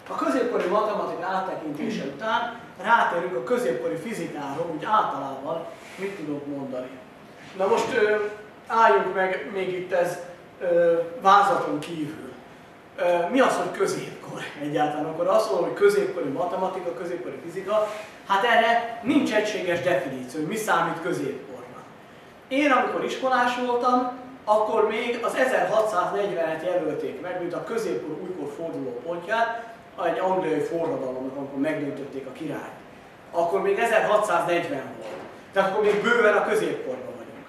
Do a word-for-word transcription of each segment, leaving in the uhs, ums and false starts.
A középkori matematika áttekintése után rátérünk a középkori fizikáról, úgy általában mit tudok mondani. Na most ö, álljunk meg még itt ez ö, vázaton kívül. Ö, mi az, hogy középkor egyáltalán? Akkor azt mondom, hogy középkori matematika, középkori fizika, hát erre nincs egységes definíció, hogy mi számít középkornak. Én amikor iskolás voltam, akkor még az ezerhatszáznegyvenet jelölték meg, mint a középkor újkor forduló pontját, egy angliai forradalomnak, amikor megdöntötték a királyt. Akkor még ezerhatszáznegyven volt. Tehát akkor még bőven a középkorban vagyunk.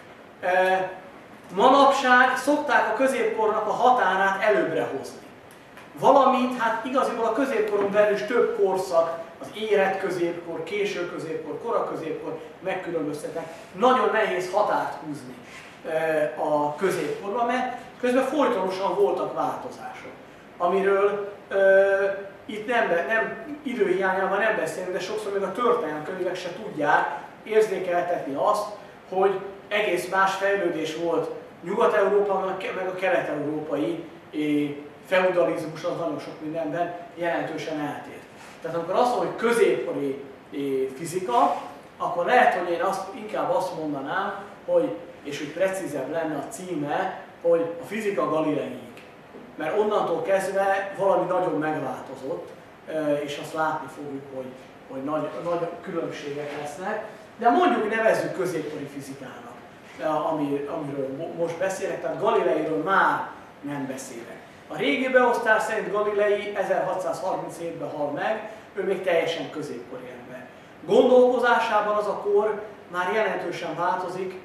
E, manapság szokták a középkornak a határát előbbre hozni. Valamint, hát igaziból a középkoron belül is több korszak, az érett középkor, késő középkor, kora középkor megkülönböztetnek. Nagyon nehéz határt húzni e, a középkorban, mert közben folytonosan voltak változások, amiről e, itt nem, nem időhiányában nem beszélünk, de sokszor még a történelemkönyvek se tudják érzékeltetni azt, hogy egész más fejlődés volt Nyugat-Európában, meg a kelet-európai feudalizmus az nagyon sok mindenben jelentősen eltért. Tehát amikor azt mondom, hogy középkori fizika, akkor lehet, hogy én azt, inkább azt mondanám, hogy, és hogy precízebb lenne a címe, hogy a fizika Galileiig. Mert onnantól kezdve valami nagyon megváltozott, és azt látni fogjuk, hogy, hogy nagy, nagy különbségek lesznek. De mondjuk nevezzük középkori fizikának, ami, amiről most beszélek, tehát Galileiről már nem beszélek. A régi beosztás szerint Galilei ezerhatszázharminchétben hal meg, ő még teljesen középkori ember. Gondolkozásában az a kor már jelentősen változik,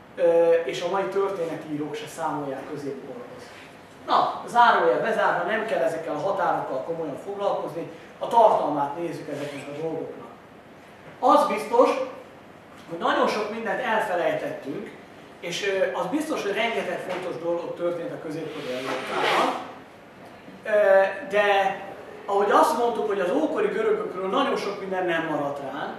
és a mai történetírók se számolják középkorhoz. Na, zárójel bezárva, nem kell ezekkel a határokkal komolyan foglalkozni, a tartalmát nézzük ezeknek a dolgoknak. Az biztos, hogy nagyon sok mindent elfelejtettünk, és az biztos, hogy rengeteg fontos dolog történt a középkori Európában, de ahogy azt mondtuk, hogy az ókori görögökről nagyon sok minden nem maradt ránk,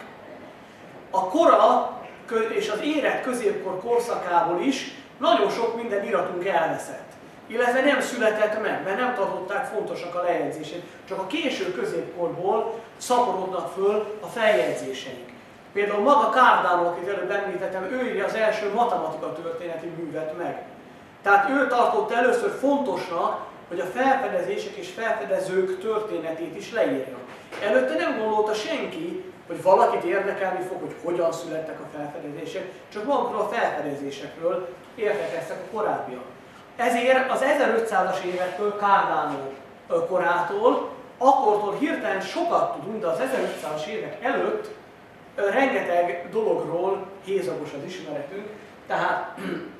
a kora és az érett középkor korszakából is nagyon sok minden iratunk elveszett. Illetve nem született meg, mert nem tartották fontosak a lejegyzését. Csak a késő középkorból szaporodnak föl a feljegyzéseink. Például maga Cardano, akit előbb említettem, ő írja az első matematika történeti művet meg. Tehát ő tartott először fontosnak, hogy a felfedezések és felfedezők történetét is leírja. Előtte nem gondolta senki, hogy valakit érdekelni fog, hogy hogyan születtek a felfedezések, csak magukról a felfedezésekről értekeztek a korábbiak. Ezért az ezerötszázas évektől, Cardano korától, akkortól hirtelen sokat tudunk, de az ezerötszázas évek előtt rengeteg dologról hézagos az ismeretünk, tehát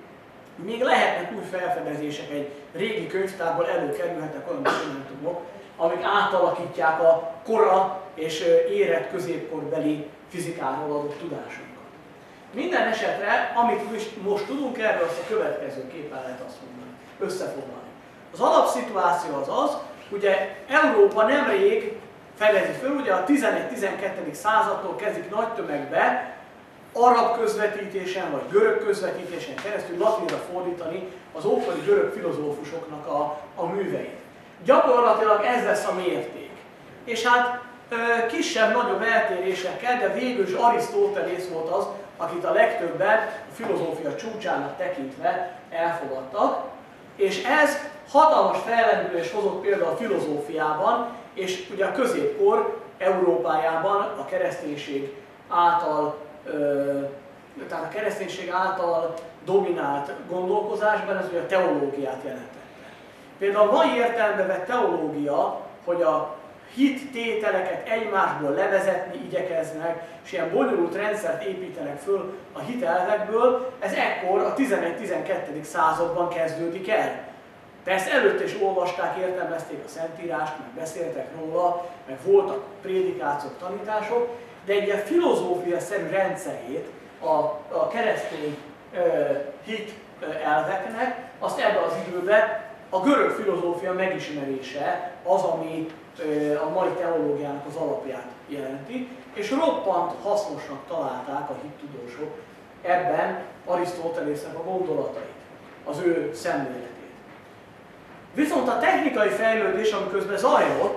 még lehetnek új felfedezések, egy régi könyvtárból előkerülhetnek olyan dokumentumok, amik átalakítják a kora és érett középkorbeli fizikáról adott tudásunkat. Minden esetre, amit most tudunk erről, azt a következőképpen lehet azt mondani, összefoglalni. Az alapszituáció az az, ugye Európa nemrég fedezi föl, ugye a tizenegy-tizenkettedik századtól kezdik nagy tömegbe arab közvetítésen vagy görög közvetítésen keresztül latinra fordítani az ókori görög filozófusoknak a, a műveit. Gyakorlatilag ez lesz a mérték. És hát kisebb-nagyobb eltérésekkel, de végül is Arisztótelész volt az, akit a legtöbben a filozófia csúcsának tekintve elfogadtak. És ez hatalmas fellendülést hozott például a filozófiában, és ugye a középkor Európájában a kereszténység által, tehát a kereszténység által dominált gondolkozásban ez ugye a teológiát jelentette. Például a mai értelemben vett teológia, hogy a hit tételeket egymásból levezetni igyekeznek, és ilyen bonyolult rendszert építenek föl a hitelvekből, ez ekkor a tizenegy-tizenkettedik században kezdődik el. Persze előtte is olvasták, értelmezték a Szentírást, meg beszéltek róla, meg voltak prédikációk, tanítások, de egy ilyen filozófia-szerű rendszerét a, a keresztény ö, hit ö, elveknek, azt ebben az időben a görög filozófia megismerése az, ami ö, a mai teológiának az alapját jelenti, és roppant hasznosnak találták a hittudósok ebben Arisztótelésznek a gondolatait, az ő szemléletét. Viszont a technikai fejlődés, ami közben zajlott,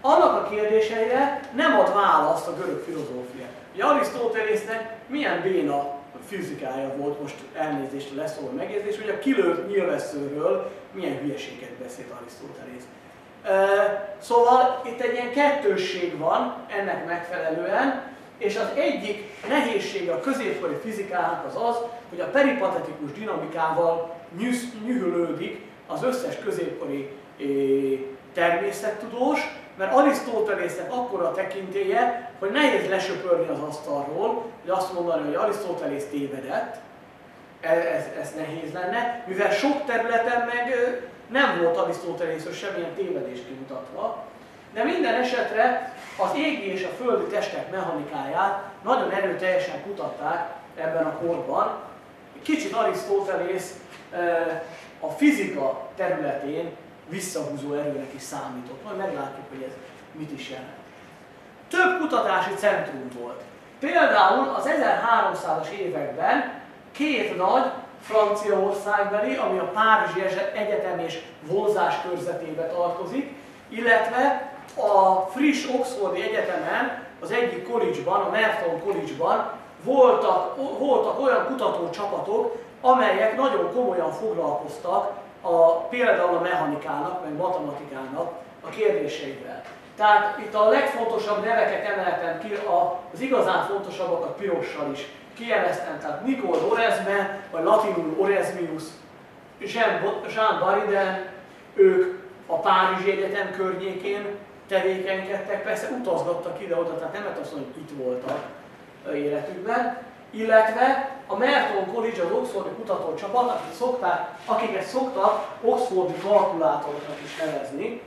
annak a kérdéseire nem ad választ a görög filozófia. Ugye Arisztotelésznek milyen béna fizikája volt, most elnézést leszól a megjegyzés, hogy a kilőtt nyilvesszőről milyen hülyeséget beszélt Arisztotelész. Szóval itt egy ilyen kettősség van ennek megfelelően, és az egyik nehézsége a középkori fizikának az az, hogy a peripatetikus dinamikával nyűsz, nyühölődik az összes középkori természettudós, mert Arisztotelésznek akkora tekintélye, hogy nehéz lesöpörni az asztalról, hogy azt mondani, hogy Arisztotelész tévedett, ez, ez nehéz lenne, mivel sok területen meg nem volt Arisztotelészről semmilyen tévedés kimutatva, de minden esetre az égi és a földi testek mechanikáját nagyon erőteljesen kutatták ebben a korban. Kicsit Arisztotelész a fizika területén visszahúzó erőnek is számított. Majd meglátjuk, hogy ez mit is jelent. Több kutatási centrum volt. Például az ezerháromszázas években két nagy Franciaországbeli, ami a Párizsi Egyetem és vonzás körzetébe tartozik, illetve a friss Oxfordi Egyetemen, az egyik college-ban, a Merton College-ban voltak, voltak olyan kutatócsapatok, amelyek nagyon komolyan foglalkoztak a, például a mechanikának, meg matematikának a kérdéseivel. Tehát itt a legfontosabb neveket emeltem ki, az igazán fontosabbakat pirossal is kijeleztem, tehát Nicole Oresme, vagy latinul Oresmius, Jean Bariden, ők a Párizsi Egyetem környékén tevékenykedtek, persze utazgattak ide-oda, tehát nem lehet azt mondani, hogy itt voltak életükben, illetve a Merton College, az Oxfordi kutatócsapat, akik szokták, akiket szoktak Oxfordi kalkulátoroknak is nevezni,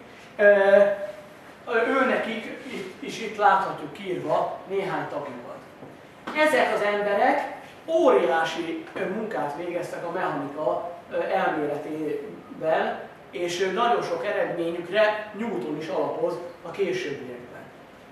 őnekik is itt láthatjuk kiírva néhány tagjukat. Ezek az emberek óriási munkát végeztek a mechanika elméletében, és nagyon sok eredményükre Newton is alapoz a későbbiekben.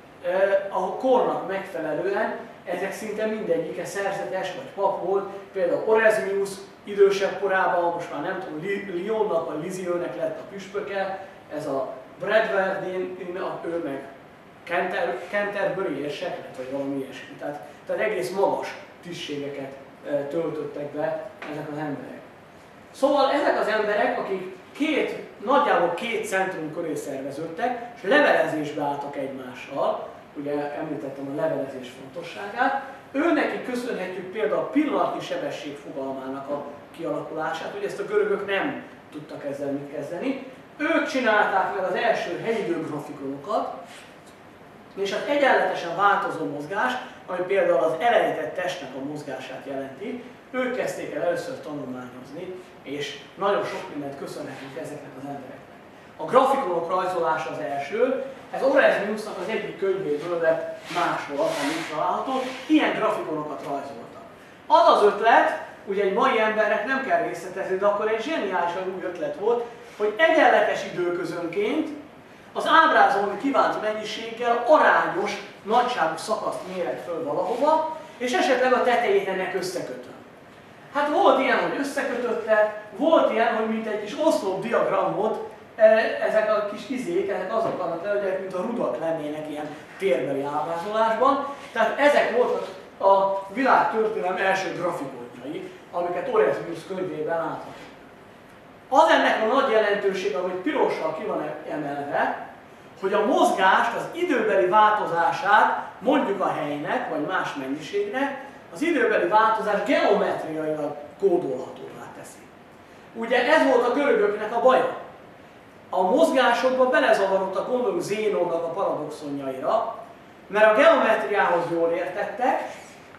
A kornak megfelelően ezek szinte mindegyike szerzetes vagy pap volt, például Oresmius idősebb korában, most már nem tudom, Lyonnak vagy Lisieux-nek lett a püspöke, ez a Bradwardine, ő meg Canter, Canterbury érsek lett, vagy valami ilyesmi. Tehát, tehát egész magas tisztségeket töltöttek be ezek az emberek. Szóval ezek az emberek, akik két, nagyjából két centrum köré szerveződtek, és levelezésbe álltak egymással, ugye említettem a levelezés fontosságát, őnekik köszönhetjük például a pillanatnyi sebesség fogalmának a kialakulását, hogy ezt a görögök nem tudtak ezzel mit kezdeni. Ők csinálták meg az első helyidőgrafikonokat, és az egyenletesen változó mozgás, ami például az elejtett testnek a mozgását jelenti, ők kezdték el először tanulmányozni, és nagyon sok mindent köszönhetünk ezeknek az embereknek. A grafikonok rajzolása az első, ez Oresmiusnak az egyik könyvéből lett máshol, amit található, ilyen grafikonokat rajzoltak. Az az ötlet, ugye egy mai embernek nem kell részletezni, de akkor egy zseniálisan új ötlet volt, hogy egyenletes időközönként az ábrázolni kívánt mennyiséggel arányos nagyságú szakaszt mérek föl valahova, és esetleg a tetejét ennek összekötöm. Hát volt ilyen, hogy összekötötte, volt ilyen, hogy mint egy kis oszlopdiagramot, ezek a kis izék, ezek azok vannak le, hogy mint a rudak lennének ilyen térbeli ábrázolásban. Tehát ezek voltak a világtörténelem első grafikonjai, amiket Oresmius könyvében láthatunk. Az ennek a nagy jelentősége, amit pirossal ki van emelve, hogy a mozgást, az időbeli változását mondjuk a helynek, vagy más mennyiségnek, az időbeli változás geometriailag kódolhatóvá teszi. Ugye ez volt a görögöknek a baja. A mozgásokba belezavarodtak, gondoljunk Zénonnak a paradoxonjaira, mert a geometriához jól értettek,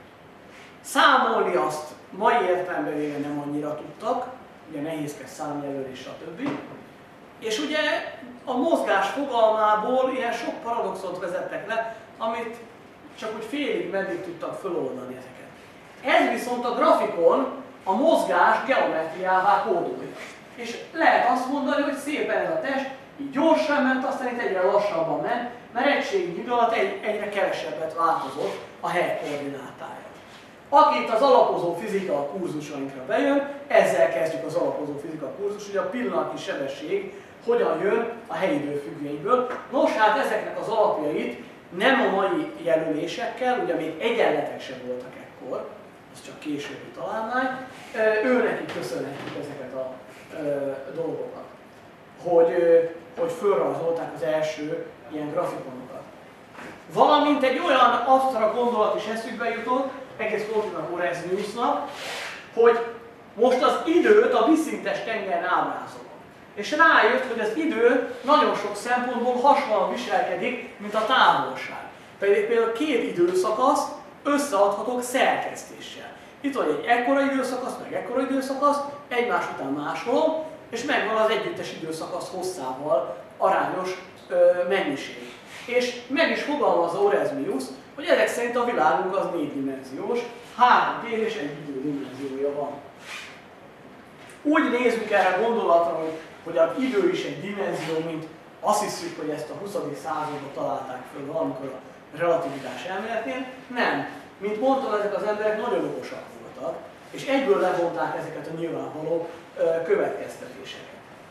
számolni azt mai értelemben nem annyira tudtak, ugye nehézkes számjelölés, stb. És ugye a mozgás fogalmából ilyen sok paradoxont vezettek le, amit csak úgy félig meddig tudtak föloldani ezeket. Ez viszont a grafikon a mozgás geometriává kódolja. És lehet azt mondani, hogy szépen ez a test így gyorsan ment, aztán itt egyre lassabban ment, mert egységnyi idő alatt egy, egyre kevesebbet változott a hely koordinátája. Aki itt az alapozó fizika kurzusainkra bejön, ezzel kezdjük az alapozó fizika kurzus, hogy a pillanatnyi sebesség hogyan jön a helyi időfüggvényből. Nos, hát ezeknek az alapjait nem a mai jelölésekkel, ugye még egyenletek sem voltak ekkor, az csak későbbi találmány, őnekik köszönhetjük ezeket a dolgokat, hogy, hogy fölrajzolták az első ilyen grafikonokat. Valamint egy olyan absztrakt gondolat is eszükbe jutott, egész pontosan Orezmiusnak, hogy most az időt a vízszintes tengeren ábrázolom. És rájött, hogy az idő nagyon sok szempontból hasonlóan viselkedik, mint a távolság. Pedig például két időszakasz összeadhatók szerkesztéssel. Itt van egy ekkora időszakasz, meg ekkora időszakasz, egymás után másolom, és megvan az együttes időszakasz hosszával arányos ö, mennyiség. És meg is fogalmazza Orezmius, hogy ezek szerint a világunk az négydimenziós, három tér és egy idődimenziója van. Úgy nézzük erre a gondolatra, hogy, hogy az idő is egy dimenzió, mint azt hiszük, hogy ezt a huszadik században találták föl valamikor a relativitás elméletnél. Nem. Mint mondtam, ezek az emberek nagyon okosak voltak, és egyből levonták ezeket a nyilvánvaló ö, következtetéseket.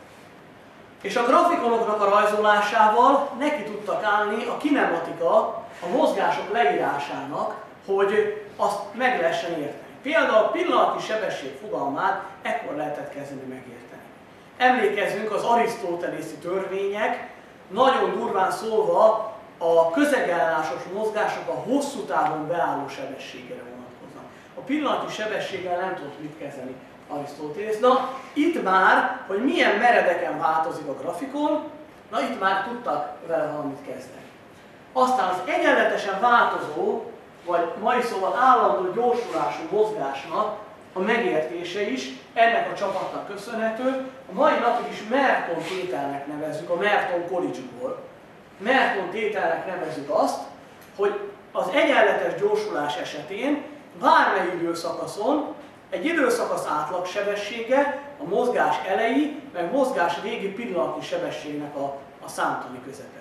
És a grafikonoknak a rajzolásával neki tudtak állni a kinematika, a mozgások leírásának, hogy azt meg lehessen érteni. Például a pillanatnyi sebesség fogalmát ekkor lehetett kezdeni megérteni. Emlékezzünk, az arisztotelészi törvények nagyon durván szólva a közegellenásos mozgások a hosszú távon beálló sebességére vonatkoznak. A pillanatnyi sebességgel nem tudott mit kezdeni Arisztotélész. Na, itt már, hogy milyen meredeken változik a grafikon, na itt már tudtak vele valamit kezdeni. Aztán az egyenletesen változó, vagy mai szóval állandó gyorsulású mozgásnak a megértése is ennek a csapatnak köszönhető. A mai napig is Merton tételnek nevezzük, a Merton College-ból. Merton tételnek nevezzük azt, hogy az egyenletes gyorsulás esetén bármely időszakaszon egy időszakasz átlagsebessége a mozgás elejé, meg mozgás végi pillanatnyi sebességnek a, a számtani közepe.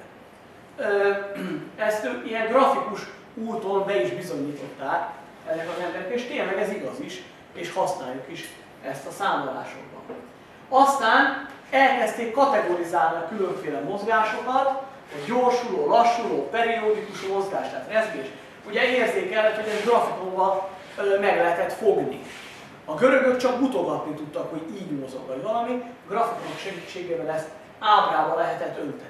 Ezt ilyen grafikus úton be is bizonyították ezek az emberek, és tényleg ez igaz is, és használjuk is ezt a számolásokban. Aztán elkezdték kategorizálni a különféle mozgásokat, a gyorsuló, lassuló, periódikus mozgás, tehát rezgés. Ugye érzékelhet, hogy ez grafikonban meg lehetett fogni. A görögök csak mutogatni tudtak, hogy így mozog vagy valami, a grafikonok segítségével ezt ábrába lehetett önteni.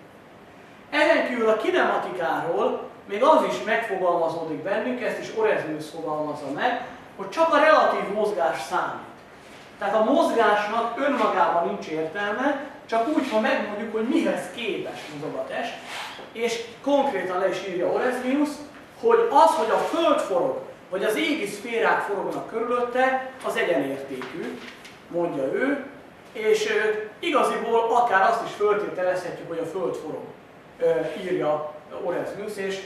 Ezen kívül a kinematikáról még az is megfogalmazódik bennünk, ezt is Orezmius fogalmazza meg, hogy csak a relatív mozgás számít. Tehát a mozgásnak önmagában nincs értelme, csak úgy, ha megmondjuk, hogy mihez képes mozog a test, és konkrétan le is írja Orezmius, hogy az, hogy a Föld forog, vagy az égi szférák forognak körülötte, az egyenértékű, mondja ő, és igaziból akár azt is föltételezhetjük, hogy a Föld forog, írja Orezmius, és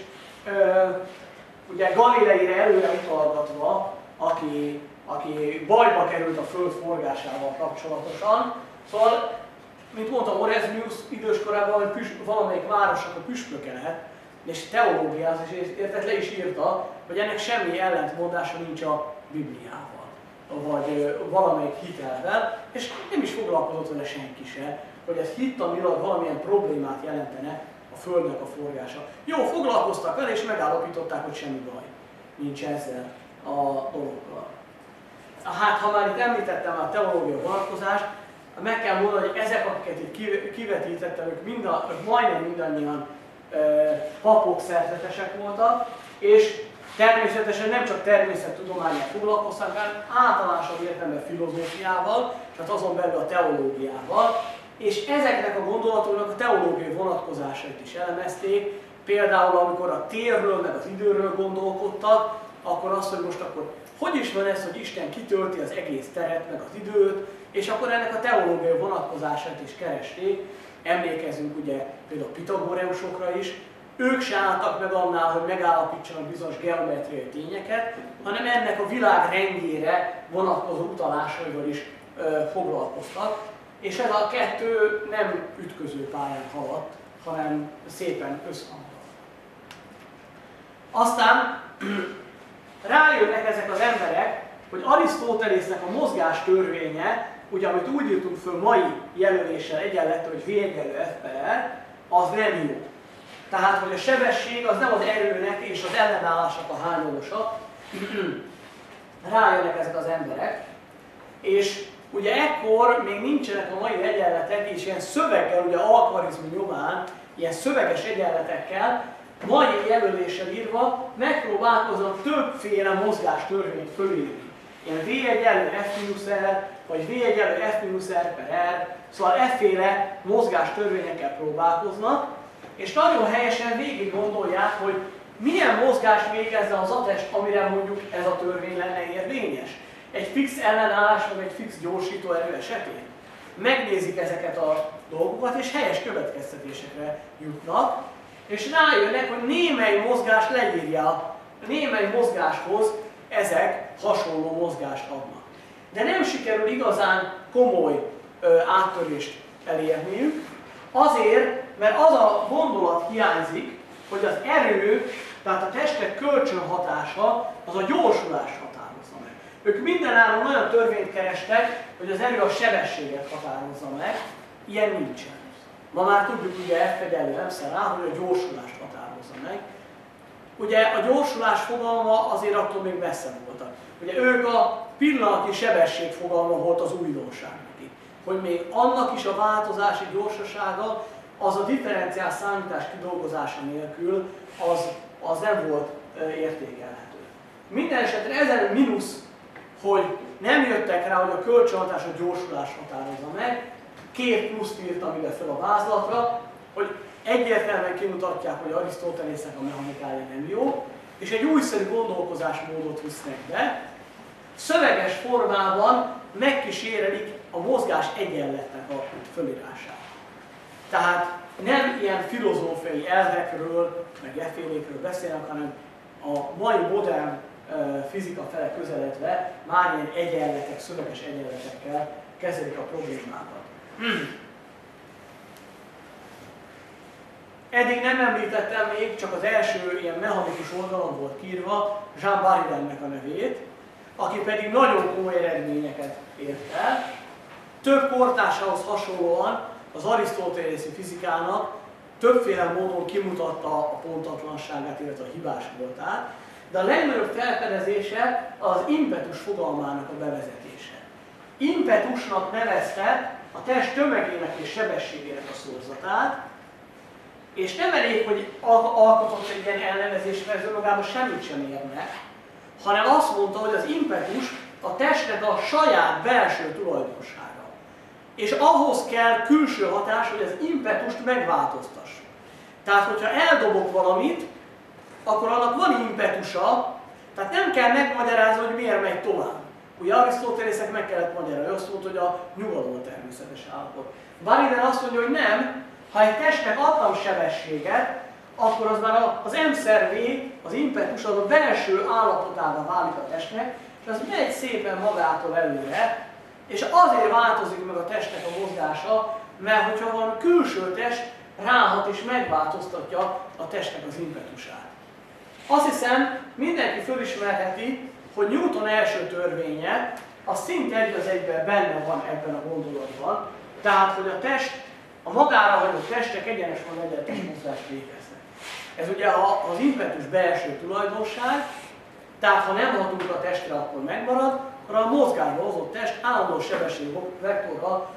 ugye Galileire előre utalgatva, aki, aki bajba került a Föld forgásával kapcsolatosan, szóval, mint mondtam, Orezmius időskorában hogy püs, valamelyik városnak a püspöke lehet, és teológiáz, és érted, le is írta, hogy ennek semmi ellentmondása nincs a Bibliával, vagy valamelyik hitelvel, és nem is foglalkozott vele senki se, hogy ez hittanilag valamilyen problémát jelentene a Földnek a forgása. Jó, foglalkoztak vele, és megállapították, hogy semmi baj nincs ezzel a dologgal. Hát, ha már itt említettem a teológia vonatkozást, meg kell mondani, hogy ezek, akiket itt kivetítettem, ők, minda, ők majdnem mindannyian e, papok, szerzetesek voltak, és természetesen nem csak természettudománnyal foglalkoztak, hanem általánosabb értelemben filozófiával, és hát azon belül a teológiával, és ezeknek a gondolatoknak a teológiai vonatkozásait is elemezték, például amikor a térről, meg az időről gondolkodtak, akkor azt, hogy most akkor hogy is van ez, hogy Isten kitölti az egész teret, meg az időt, és akkor ennek a teológiai vonatkozását is keresték. Emlékezzünk ugye például a pitagoreusokra is, ők se álltak meg annál, hogy megállapítsanak bizonyos geometriai tényeket, hanem ennek a világ rendjére vonatkozó utalásaival is ö, foglalkoztak. És ez a kettő nem ütköző pályán haladt, hanem szépen összhangban. Aztán rájönnek ezek az emberek, hogy Arisztotelésznek a mozgás törvénye ugye amit úgy írtunk föl mai jelöléssel egyenlettel, hogy V egyenlő F per R, az nem jó. Tehát, hogy a sebesség az nem az erőnek és az ellenállásnak a hányadosa, rájönnek ezek az emberek, és ugye ekkor még nincsenek a mai egyenletek, és ilyen szöveggel, ugye alkarizmi nyomán, ilyen szöveges egyenletekkel, mai jelöléssel írva megpróbálkoznak többféle mozgástörvényt fölírni. Ilyen V egyenlő F mínusz R, vagy V egyenlő F mínusz R per R, szóval efféle mozgástörvényekkel próbálkoznak, és nagyon helyesen végig gondolják, hogy milyen mozgást végezze az a test, amire mondjuk ez a törvény lenne érvényes. Egy fix ellenállás, vagy egy fix gyorsító erő esetén. Megnézik ezeket a dolgokat, és helyes következtetésekre jutnak, és rájönnek, hogy némely mozgást leírja, némely mozgáshoz ezek hasonló mozgást adnak. De nem sikerül igazán komoly ö, áttörést elérniük, azért, mert az a gondolat hiányzik, hogy az erő, tehát a testek kölcsönhatása, az a gyorsulást határozza meg. Ők mindenáron olyan törvényt kerestek, hogy az erő a sebességet határozza meg, ilyen nincsen. Ma már tudjuk ugye F egyenlő M szer A, hogy a gyorsulást határozza meg. Ugye a gyorsulás fogalma azért attól még messze voltak. Ugye ők a pillanatnyi sebesség fogalma volt az újdonság neki. Hogy még annak is a változási gyorsasága, az a differenciál számítás kidolgozása nélkül, az, az nem volt értékelhető. Minden esetre ezen mínusz, hogy nem jöttek rá, hogy a kölcsönhatás a gyorsulás határozza meg, két pluszt írtam ide fel a vázlatra, hogy egyértelműen kimutatják, hogy Arisztotelésznek a mechanikája nem jó, és egy újszerű gondolkozásmódot visznek be, szöveges formában megkísérelik a mozgás egyenletnek a fölírását. Tehát nem ilyen filozófiai elvekről, meg effélékről beszélnek, hanem a mai modern uh, fizika fele közeledve már ilyen egyenletek, szöveges egyenletekkel kezelik a problémákat. Hmm. Eddig nem említettem még, csak az első ilyen mechanikus oldalon volt kiírva Jean Baridelnek a nevét, aki pedig nagyon komoly eredményeket ért el. Több kortársához hasonlóan az arisztotelészi fizikának többféle módon kimutatta a pontatlanságát, illetve a hibás voltát, de a legnagyobb felfedezése az impetus fogalmának a bevezetése. Impetusnak nevezte a test tömegének és sebességének a szorzatát, és nem elég, hogy alkotott egy ilyen elnevezést, mert ez önmagában semmit sem érne, hanem azt mondta, hogy az impetus a testnek a saját belső tulajdonsága. És ahhoz kell külső hatás, hogy az impetust megváltoztassuk. Tehát, hogyha eldobok valamit, akkor annak van impetusa, tehát nem kell megmagyarázni, hogy miért megy tovább. Ugye Arisztotelésznek meg kellett magyarázni, azt mondta, hogy a nyugalom a természetes állapot. Baridel azt mondja, hogy nem, ha egy testnek adtam sebességet, akkor az már az M szer V, az impetus, az a belső állapotává válik a testnek, és az megy szépen magától előre, és azért változik meg a testnek a mozgása, mert hogyha van külső test, ráhat és megváltoztatja a testnek az impetusát. Azt hiszem, mindenki fölismerheti, hogy Newton első törvénye, az szinte egy az egyben benne van ebben a gondolatban, tehát, hogy a test, a magára hagyott testek egyenes van egyenletes mozgást végeznek. Ez ugye az impetus belső tulajdonság, tehát ha nem hatunk a testre, akkor megmarad, akkor a mozgásba hozott test állandó sebesség vektorral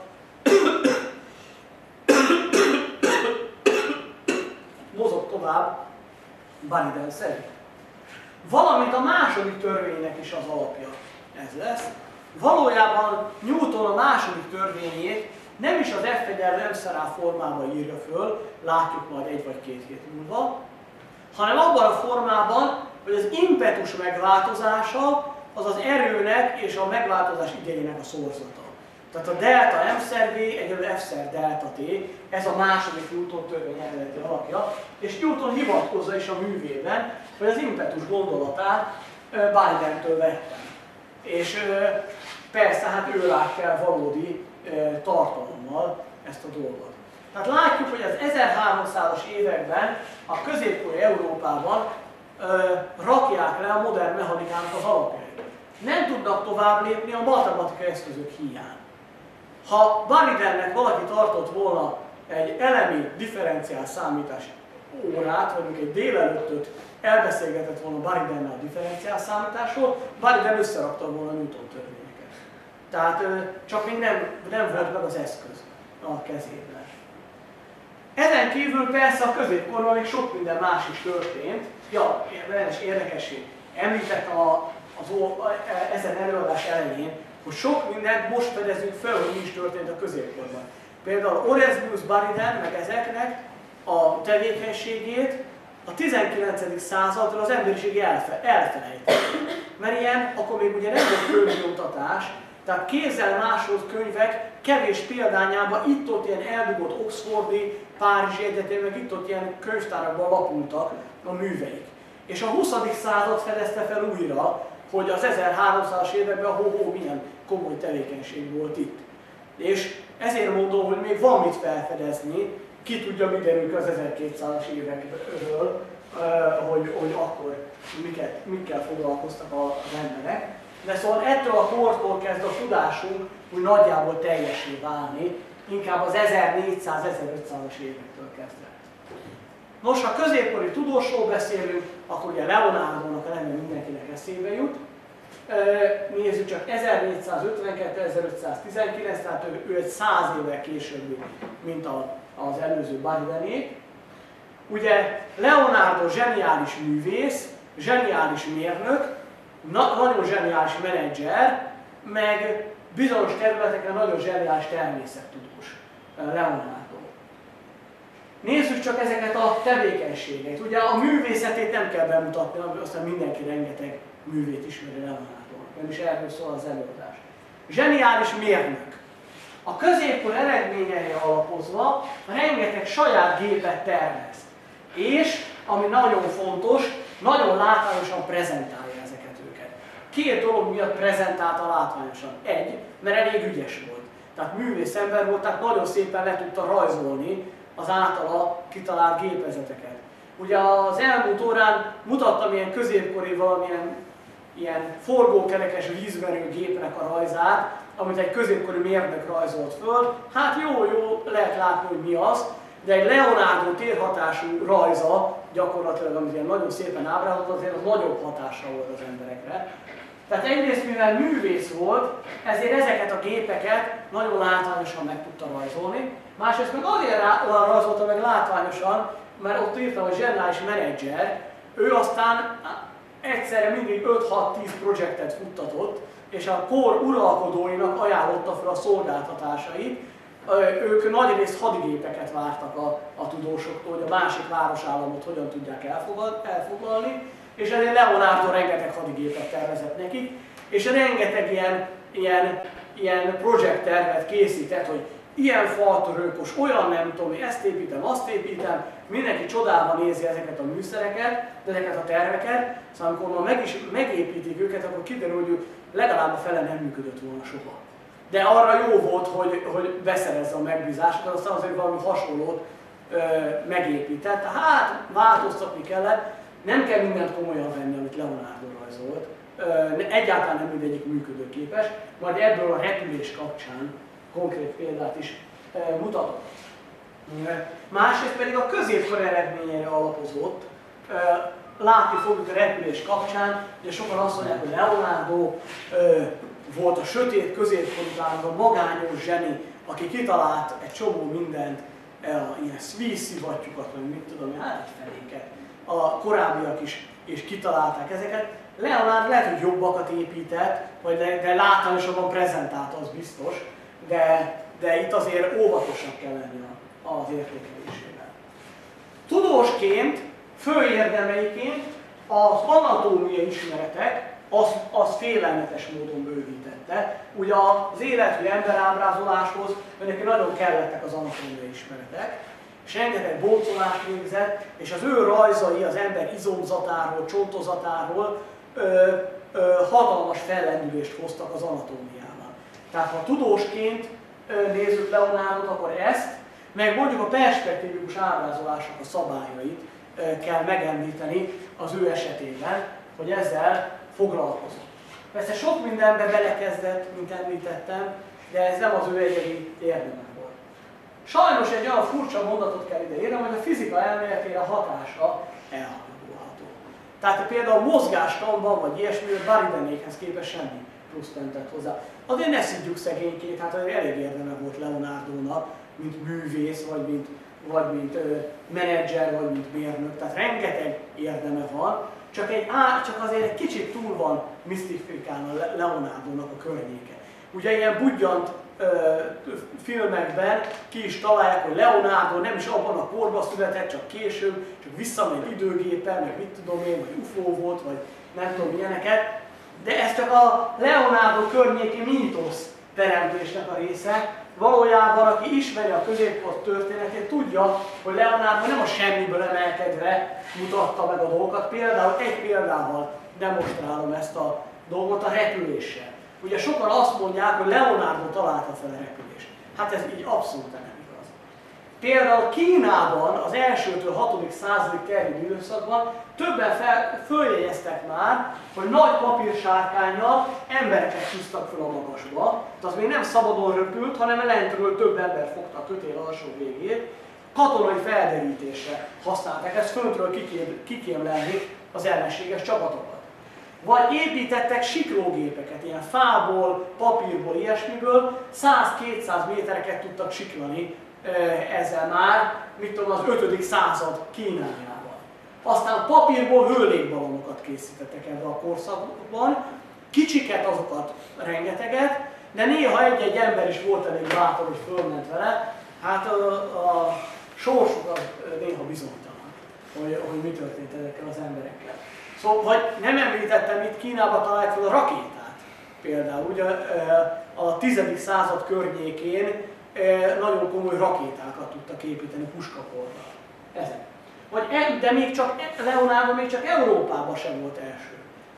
mozog tovább Baridel szerint. Valamint a második törvénynek is az alapja ez lesz. Valójában Newton a második törvényét nem is az F egyenlő M szer A formában írja föl, látjuk majd egy vagy két hét múlva, hanem abban a formában, hogy az impetus megváltozása az az erőnek és a megváltozás idejének a szorzata. Tehát a delta M szer V egyenlő F szer delta T, ez a második Newton törvény eredeti alapja, és Newton hivatkozza is a művében, hogy az impetus gondolatát Baridentől vettem. És persze, hát ő látja el valódi tartalommal ezt a dolgot. Tehát látjuk, hogy az ezerháromszázas években a középkori Európában rakják le a modern mechanikának az alapjait. Nem tudnak tovább lépni a matematikai eszközök hiány. Ha Buridannek valaki tartott volna egy elemi differenciál számítás órát, vagy mondjuk egy délelőttöt elbeszélgetett volna Buridannel a differenciál számításról, Buridan összerakta volna a Newton törvényeket. Tehát csak még nem, nem volt meg az eszköz a kezében. Ezen kívül persze a középkorban még sok minden más is történt. Ja, érdekesség. Említettem a, az, ezen előadás elején, hogy sok mindent most fedezünk fel, hogy mi is történt a középkorban. Például Orestius Buridan, meg ezeknek a tevékenységét a tizenkilencedik századra az emberiség elfe, elfelejtett. Mert ilyen, akkor még ugye nem volt könyvnyomtatás, tehát kézzel másolt könyvek kevés példányában itt-ott ilyen eldugott oxfordi, párizsi egyetem, meg itt-ott ilyen könyvtárakban lapultak a műveik. És a huszadik század fedezte fel újra, hogy az ezerháromszázas években ho-ho milyen komoly tevékenység volt itt. És ezért mondom, hogy még van mit felfedezni, ki tudja, mi derül az ezerkétszázas évekről, hogy, hogy akkor miket, mikkel foglalkoztak az emberek. De szóval ettől a kortól kezd a tudásunk úgy nagyjából teljessé válni, inkább az ezernégyszáz-ezerötszázas évektől kezdve. Nos, ha középkori tudósról beszélünk, akkor ugye Leonardo-nak a neve mindenkinek eszébe jut. Nézzük csak ezernégyszázötvenkettő-ezerötszáztizenkilenc, tehát ő, ő egy száz évvel későbbi, mint a, az előző Buridanék. Ugye Leonardo zseniális művész, zseniális mérnök, na, nagyon zseniális menedzser, meg bizonyos területeken nagyon zseniális természettudós Leonardo. Nézzük csak ezeket a tevékenységeket. Ugye a művészetét nem kell bemutatni, aztán mindenki rengeteg művét ismeri Leonardo-nak, nem is erről szól az előadás. Zseniális mérnök. A középkor eredményeire alapozva rengeteg saját gépet tervez. És, ami nagyon fontos, nagyon látványosan prezentálja ezeket őket. Két dolog miatt prezentálta látványosan. Egy, mert elég ügyes volt. Tehát művész ember volt, tehát nagyon szépen le tudta rajzolni az általa kitalált gépezeteket. Ugye az elmúlt órán mutattam ilyen középkori valamilyen ilyen forgókerekes vízverő gépnek a rajzát, amit egy középkori mérnök rajzolt föl. Hát jó-jó, lehet látni, hogy mi az, de egy Leonardo térhatású rajza, gyakorlatilag, amit ilyen nagyon szépen ábrázolt, azért az nagyobb hatásra volt az emberekre. Tehát egyrészt, mivel művész volt, ezért ezeket a gépeket nagyon látványosan meg tudta rajzolni. Másrészt meg azért rajzolta meg látványosan, mert ott írtam, hogy zseniális menedzser, ő aztán egyszerre mindig öt-hat-tíz projektet futtatott, és a kor uralkodóinak ajánlotta fel a szolgáltatásait. Ők nagyrészt hadigépeket vártak a, a tudósoktól, hogy a másik városállamot hogyan tudják elfoglalni, és ezért Leonardo rengeteg hadigépet tervezett nekik, és rengeteg ilyen, ilyen, ilyen projekttervet készített, hogy ilyen faltörőkos, olyan nem tudom, hogy ezt építem, azt építem, mindenki csodálva nézi ezeket a műszereket, ezeket a terveket, szóval amikor ma meg is megépítik őket, akkor kiderül, hogy legalább a fele nem működött volna soha. De arra jó volt, hogy, hogy beszerezze a megbízást, aztán azért valami hasonlót ö, megépített. Hát változtatni kellett, nem kell mindent komolyan venni, amit Leonardo rajzolt. Ö, egyáltalán nem mindegyik működőképes, majd ebből a repülés kapcsán konkrét példát is ö, mutatok. Másrészt pedig a középkor eredményére alapozott. Ö, látni fogjuk a repülés kapcsán, ugye sokan azt mondják, hogy Leonardo ö, volt a sötét középkorútán a magányos zseni, aki kitalált egy csomó mindent, ilyen vízszivattyúkat, vagy mit tudom, hát egy feléket. A korábbiak is, is kitalálták ezeket. Leonardo lehet, hogy jobbakat épített, vagy de, de látványosabban prezentálta, az biztos, de, de itt azért óvatosabb kell lenni az értékelésével. Tudósként, fő érdemeiként az anatómiai ismeretek, Az, az félelmetes módon bővítette. Ugye az életű emberábrázoláshoz neki nagyon kellettek az anatómiai ismeretek, és rengeteg boncolást végzett, és az ő rajzai az ember izomzatáról, csontozatáról ö, ö, hatalmas fellendülést hoztak az anatómiában. Tehát ha tudósként ö, nézzük Leonardot, akkor ezt, meg mondjuk a perspektívikus ábrázolások a szabályait ö, kell megemlíteni az ő esetében, hogy ezzel foglalkozott. Persze sok mindenbe belekezdett, mint említettem, de ez nem az ő egyedi érdeme volt. Sajnos egy olyan furcsa mondatot kell ide írnom, hogy a fizika elméletére hatása elhanyagolható. Tehát például mozgástamban vagy ilyesmiről Baridenékhez képest semmi plusz nem tett hozzá. Azért ne szidjuk szegénykét, hát azért elég érdeme volt Leonardónak, mint művész, vagy mint, vagy mint ö, menedzser, vagy mint mérnök. Tehát rengeteg érdeme van, csak, egy, á, csak azért egy kicsit túl van misztifikálva Leonardónak a környéke. Ugye ilyen budjant ö, filmekben ki is találják, hogy Leonardo nem is abban a korban született, csak később, csak visszamegy időgéppel, meg mit tudom én, vagy ufó volt, vagy nem tudom ilyeneket. De ez csak a Leonardo környéki mítosz teremtésnek a része. Valójában, aki ismeri a középkor történetét, tudja, hogy Leonardo nem a semmiből emelkedve mutatta meg a dolgokat. Például egy példával demonstrálom ezt a dolgot, a repüléssel. Ugye sokan azt mondják, hogy Leonardo találta fel a repülést. Hát ez így abszolút nem igaz. Például Kínában az elsőtől hatodik századig terjedő időszakban többen fel, följegyeztek már, hogy nagy papírsárkánnyal embereket húztak fel a magasba. Az még nem szabadon röpült, hanem lentről több ember fogta a kötél alsó végét. Katonai felderítésre használták, ezt föntről kikém, kikémlelni az ellenséges csapatokat. Vagy építettek siklógépeket, ilyen fából, papírból, ilyesmiből, száz-kétszáz métereket tudtak siklani ezzel már, mit tudom, az ötödik század Kínájában. Aztán papírból hőlégbalonokat készítettek ebben a korszakban, kicsiket, azokat rengeteget, de néha egy-egy ember is volt elég bátor, hogy fölment vele. Hát a, a sorsuk az néha bizonytalan, hogy, hogy mi történt ezekkel az emberekkel. Szóval, vagy nem említettem, itt Kínában találják fel a rakétát. Például ugye a tizedik század környékén nagyon komoly rakétákat tudtak építeni puskaporral. Ezek. Vagy, de még csak Leonardo még csak Európában sem volt első.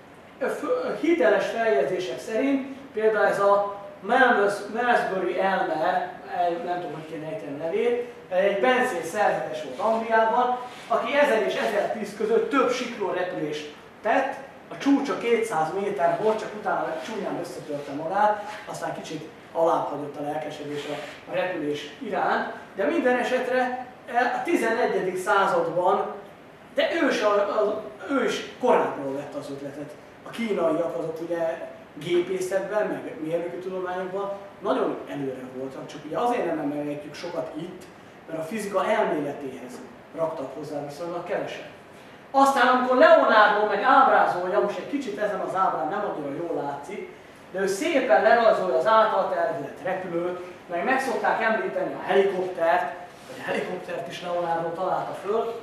Hiteles feljegyzések szerint például ez a Malmesbury Elmer, nem tudom, hogy kéne ejteni nevét, egy bencél szerzetes volt Angliában, aki ezer és ezertíz között több siklórepülést tett, a csúcsa kétszáz méter volt, csak utána csúnyán összetörte magát, aztán kicsit alább hagyott a lelkesedés a repülés iránt, de minden esetre a tizennegyedik században, de ő is, a, a, ő is korábbról vett az ötletet. A kínaiak azok ugye gépészetben, meg mérnöki tudományokban nagyon előre voltak, csak ugye azért nem emelgetjük sokat itt, mert a fizika elméletéhez raktak hozzá viszonylag keveset. Aztán amikor Leonardo meg ábrázolja, most egy kicsit ezen az ábrán nem annyira jól látszik, de ő szépen lerajzolja az által tervezett repülőt, meg meg szokták említeni a helikoptert, vagy a helikoptert is Leonardo találta föl.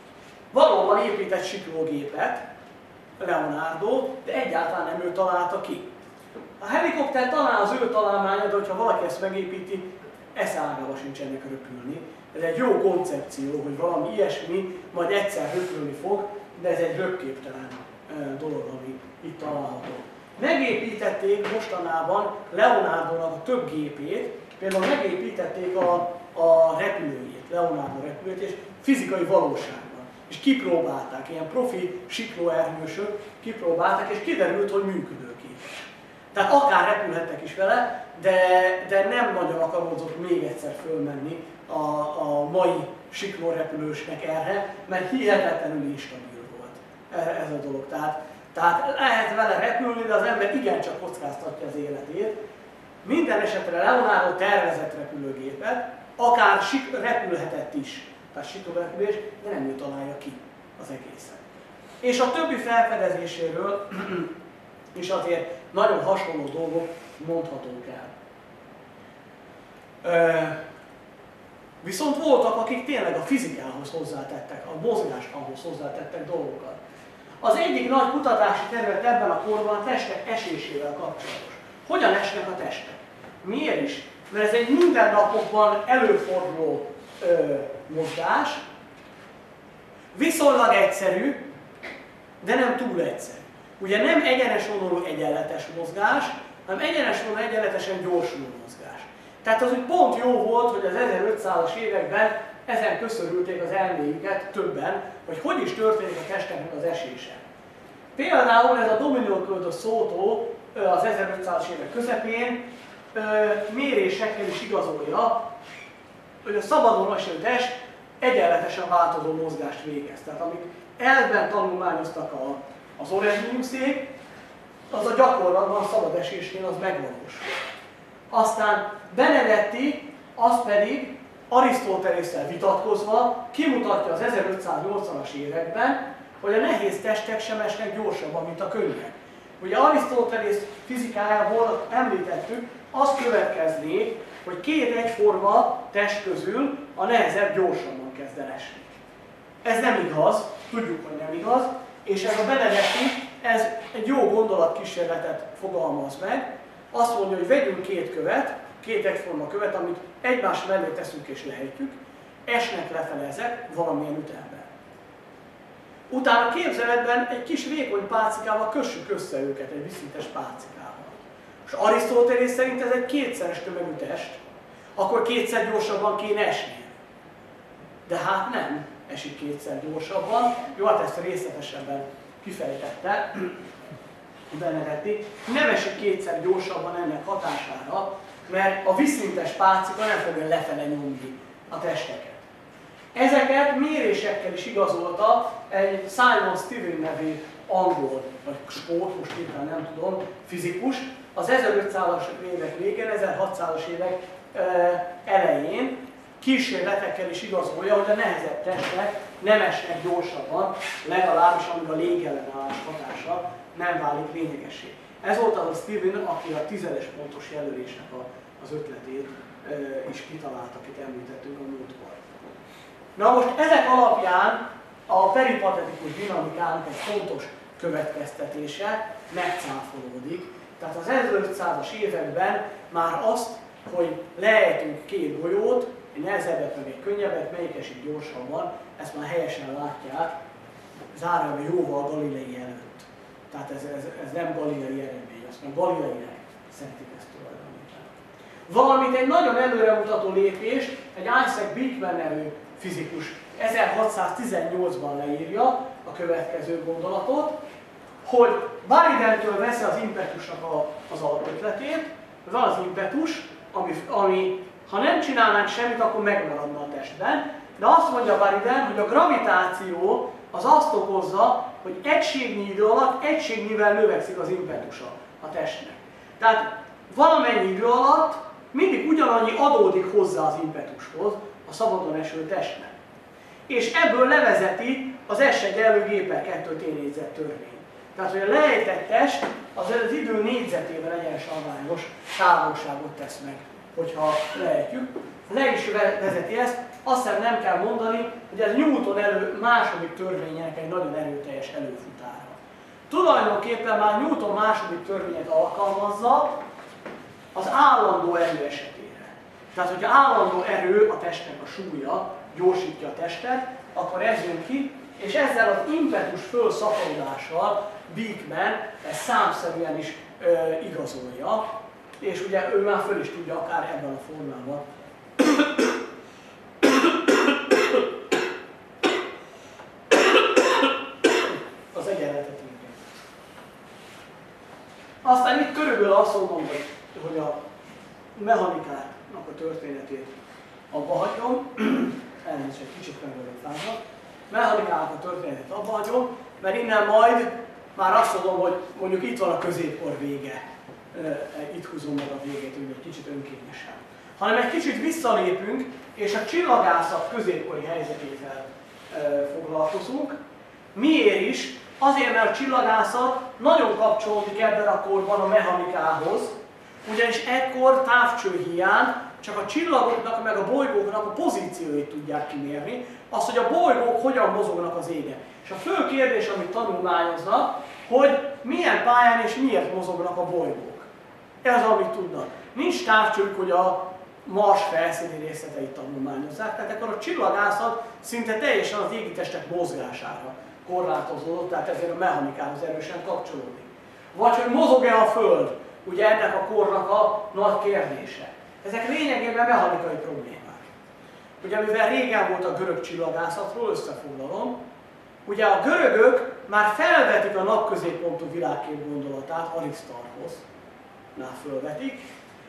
Valóban épített siklógépet Leonardo, de egyáltalán nem ő találta ki. A helikopter talán az ő találmánya, de hogyha valaki ezt megépíti, eszágába sincs ennek röpülni. Ez egy jó koncepció, hogy valami ilyesmi majd egyszer röpülni fog, de ez egy röpképtelen dolog, ami itt található. Megépítették mostanában Leonardo-nak a több gépét, például megépítették a, a repülőjét, Leonardo repülőjét, és fizikai valóságban. És kipróbálták, ilyen profi siklóernyősök kipróbálták, és kiderült, hogy működőképes. Tehát akár repülhettek is vele, de, de nem nagyon akaródzott még egyszer fölmenni a, a mai siklórepülősnek erre, mert hihetetlenül instabil volt ez a dolog. Tehát, tehát lehet vele repülni, de az ember igencsak kockáztatja az életét. Minden esetre Leonardo tervezett repülőgépet, akár repülhetett is, tehát siklórepülés, de nem ő találja ki az egészet. És a többi felfedezéséről is azért nagyon hasonló dolgok mondhatók el. Viszont voltak, akik tényleg a fizikához hozzátettek, a mozgástanhoz hozzátettek dolgokat. Az egyik nagy kutatási terület ebben a korban a testek esésével kapcsolatos. Hogyan esnek a testek? Miért is? Mert ez egy mindennapokban előforduló ö, mozgás, viszonylag egyszerű, de nem túl egyszerű. Ugye nem egyenes vonalú egyenletes mozgás, hanem egyenes vonalú egyenletesen gyorsuló mozgás. Tehát az úgy pont jó volt, hogy az ezerötszázas években ezen köszörülték az elméjüket többen, hogy hogy is történik a testeknek az esése. Például ez a Domenico da Soto az ezerötszázas évek közepén ö, mérésekkel is igazolja, hogy a szabadon mozgó test egyenletesen változó mozgást végez. Tehát amit elvben tanulmányoztak a, az Orezmiuszék, az a gyakorlatban a szabad esésnél az megvalósul. Aztán Benedetti, az pedig Arisztotelésszel vitatkozva kimutatja az ezerötszáznyolcvanas években, hogy a nehéz testek sem esnek gyorsabban, mint a könnyek. Ugye Arisztotelész fizikájából említettük, azt következné, hogy két egyforma test közül a nehezebb gyorsabban kezd el esni. Ez nem igaz, tudjuk, hogy nem igaz, és ez a Benedetti, ez egy jó gondolatkísérletet fogalmaz meg. Azt mondja, hogy vegyünk két követ, két egyforma követ, amit egymás mellé teszünk és lehelytjük, esnek lefele ezek valamilyen ütemben. Utána képzeletben egy kis vékony pálcikával kössük össze őket, egy viszintes pálcikával. És Arisztotelész szerint ez egy kétszeres tömegű test, akkor kétszer gyorsabban kéne esnie. De hát nem esik kétszer gyorsabban. Jó, hát ezt részletesebben kifejtette Benedetti. Nem esik kétszer gyorsabban ennek hatására, mert a vízszintes pálcika nem fogja lefele nyomni a testeket. Ezeket mérésekkel is igazolta egy Simon Stevin nevű angol, vagy skót, most éppen nem tudom, fizikus, az ezerötszázas évek végén, ezerhatszázas évek elején kísérletekkel is igazolja, hogy a nehezebb testek nem esnek gyorsabban, legalábbis amíg a légellenállás hatása nem válik lényegessé. Ez volt az a Stephen, aki a tízes pontos jelölésnek az ötletét is kitalált, akit említettünk a múltkor. Na most ezek alapján a peripatetikus dinamikának egy fontos következtetése megcáfolódik. Tehát az ezerötszázas években már azt, hogy lejtünk két golyót, egy nehezebbet, meg egy könnyebbet, melyik esik gyorsabban, ezt már helyesen látják, zárójelben jóval Galilei előtt. Tehát ez, ez, ez nem Galilei eredmény, azt meg Galileinek szentik ezt tulajdonítani. Valamint egy nagyon előremutató lépés, egy Isaac Beeckman nevű fizikus ezerhatszáztizennyolcban leírja a következő gondolatot, hogy Baridentől veszi az impetusnak a, az alapötletét, van az impetus, ami, ami ha nem csinálnánk semmit, akkor megmaradna a testben, de azt mondja Bariden, hogy a gravitáció az azt okozza, hogy egységnyi idő alatt egységnyivel növekszik az impetusa a testnek. Tehát valamennyi idő alatt mindig ugyanannyi adódik hozzá az impetushoz, a szabadon eső testnek. És ebből levezeti az S egyenlő G per kettő T négyzet törvény. Tehát, hogy a lejtett test az, az idő négyzetével egyenes arányos távolságot tesz meg, hogyha lejtjük. Le is vezeti ezt, azt hiszem nem kell mondani, hogy ez Newton elő, második törvényének egy nagyon erőteljes előfutára. Tulajdonképpen már Newton második törvényet alkalmazza az állandó erő esetére. Tehát, hogyha állandó erő a testnek a súlya, gyorsítja a testet, akkor ez jön ki, és ezzel az impetus fölszaporodással Beeckman ezt számszerűen is ö, igazolja, és ugye ő már föl is tudja akár ebben a formában az egyenletet írni. Aztán itt körülbelül azt mondom, hogy, hogy a mechanikának a történetét abba hagyom, elnézést egy kicsit meg vagyok fázva, mechanikának a történetét abba hagyom, mert innen majd már azt mondom, hogy mondjuk itt van a középkor vége, itt húzom meg a végét, úgy egy kicsit önkényesen. Hanem egy kicsit visszalépünk, és a csillagászat középkori helyzetével foglalkozunk. Miért is? Azért, mert a csillagászat nagyon kapcsolódik ebben a korban a mechanikához, ugyanis ekkor távcső hiány csak a csillagoknak, meg a bolygóknak a pozícióit tudják kimérni, azt, hogy a bolygók hogyan mozognak az égen. És a fő kérdés, amit tanulmányoznak, hogy milyen pályán és miért mozognak a bolygók. Ez az, amit tudnak. Nincs távcsők, hogy a Mars felszíni részleteit tanulmányozzák, tehát akkor a csillagászat szinte teljesen az égitestek mozgására korlátozódott, tehát ezért a mechanikához erősen kapcsolódik. Vagy hogy mozog-e a Föld, ugye ennek a kornak a nagy kérdése. Ezek lényegében mechanikai problémák. Ugye mivel régen volt a görög csillagászatról, összefoglalom, ugye a görögök már felvetik a napközéppontú világkép gondolatát Arisztarchosz, már fölvetik,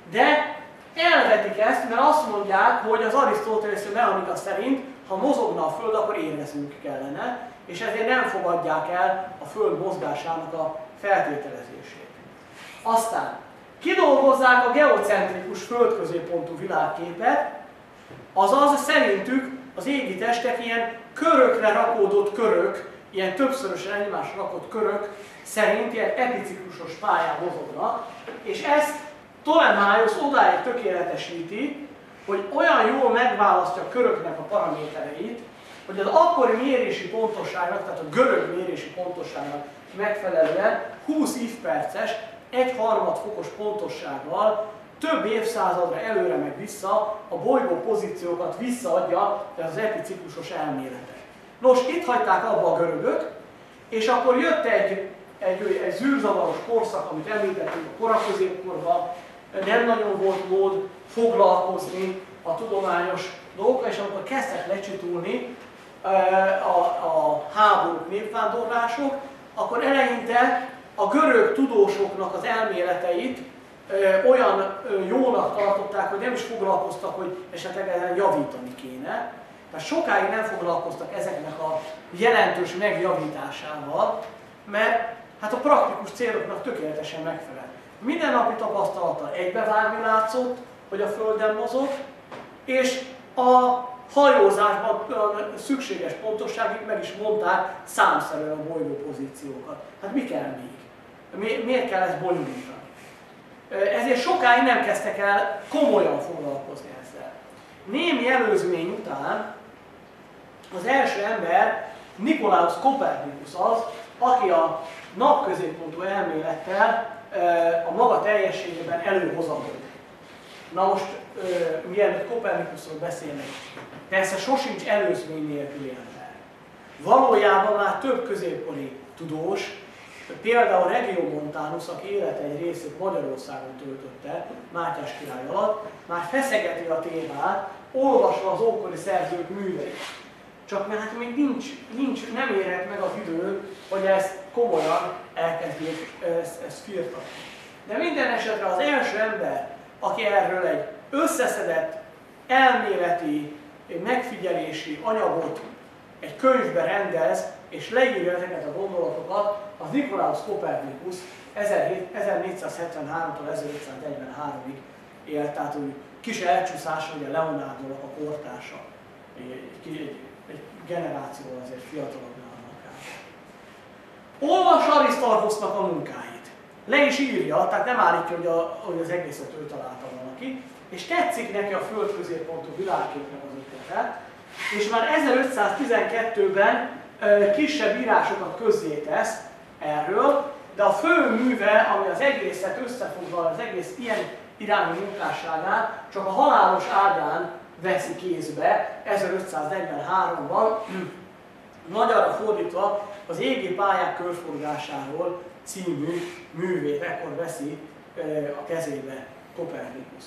De elvetik ezt, mert azt mondják, hogy az arisztotelészi mechanika szerint, ha mozogna a Föld, akkor éreznünk kellene, és ezért nem fogadják el a Föld mozgásának a feltételezését. Aztán kidolgozzák a geocentrikus földközéppontú világképet, azaz szerintük az égi testek ilyen körökre rakódott körök, ilyen többszörösen egymásra rakott körök szerint ilyen epiciklusos pályán mozognak, és ezt Ptolemaios odáig tökéletesíti, hogy olyan jól megválasztja a köröknek a paramétereit, hogy az akkori mérési pontosságnak, tehát a görög mérési pontosságnak megfelelően húsz évperces, egy harmad fokos pontossággal több évszázadra előre meg vissza a bolygó pozíciókat visszaadja az epiciklusos elméletek. Nos, itt hagyták abba a görögök, és akkor jött egy, egy, egy zűrzavaros korszak, amit említettünk a koraközépkorban, nem nagyon volt mód foglalkozni a tudományos dolgokkal, és amikor kezdtek lecsitulni a, a háborúk, népvándorlások, akkor eleinte a görög tudósoknak az elméleteit ö, olyan ö, jónak tartották, hogy nem is foglalkoztak, hogy esetleg ezen javítani kéne. Tehát sokáig nem foglalkoztak ezeknek a jelentős megjavításával, mert hát a praktikus céloknak tökéletesen megfelel. Mindennapi tapasztalattal egybevágni látszott, hogy a Földön mozog, és a hajózásban szükséges pontosságig meg is mondták számszerűen a bolygó pozíciókat. Hát mi kell még? Mi, miért kell ezt bonyolítani? Ezért sokáig nem kezdtek el komolyan foglalkozni ezzel. Némi előzmény után az első ember, Nikolaus Kopernikus az, aki a napközéppontú elmélettel a maga teljességében előhozakodik. Na most, mielőtt Kopernikusról beszélnek, persze sosincs előzmény nélküli ember. Valójában már több középkori tudós, például Regiomontanus, aki élete egy részét Magyarországon töltötte, Mátyás király alatt, már feszegeti a témát, olvasva az ókori szerzők műveit. Csak mert hát még nincs, nincs, nem érhet meg az idő, hogy ezt komolyan elkezdjék ezt, ezt firtatni. De minden esetre az első ember, aki erről egy összeszedett, elméleti, megfigyelési anyagot egy könyvbe rendez, és leírja ezeket a gondolatokat, az Nikolaus Kopernikus ezernégyszázhetvenháromtól ezerötszáznegyvenháromig élt, tehát úgy kis elcsúszása, ugye Leonardo-nak a kortársa, egy, egy, egy generációval azért fiatalabb nálam. Olvas Arisztarchosznak a munkáit. Le is írja, tehát nem állítja, hogy, a, hogy az egészet ő találta valaki, és tetszik neki a földközéppontú világképnek az ötlete, és már ezerötszáztizenkettőben ö, kisebb írásokat közzétesz erről, de a fő műve, ami az egészet összefoglal, az egész ilyen irányú munkásságát, csak a halálos ágyán veszi kézbe ezerötszáznegyvenháromban, magyarra fordítva az égi pályák körforgásáról című művét ekkor veszi a kezébe Kopernikus.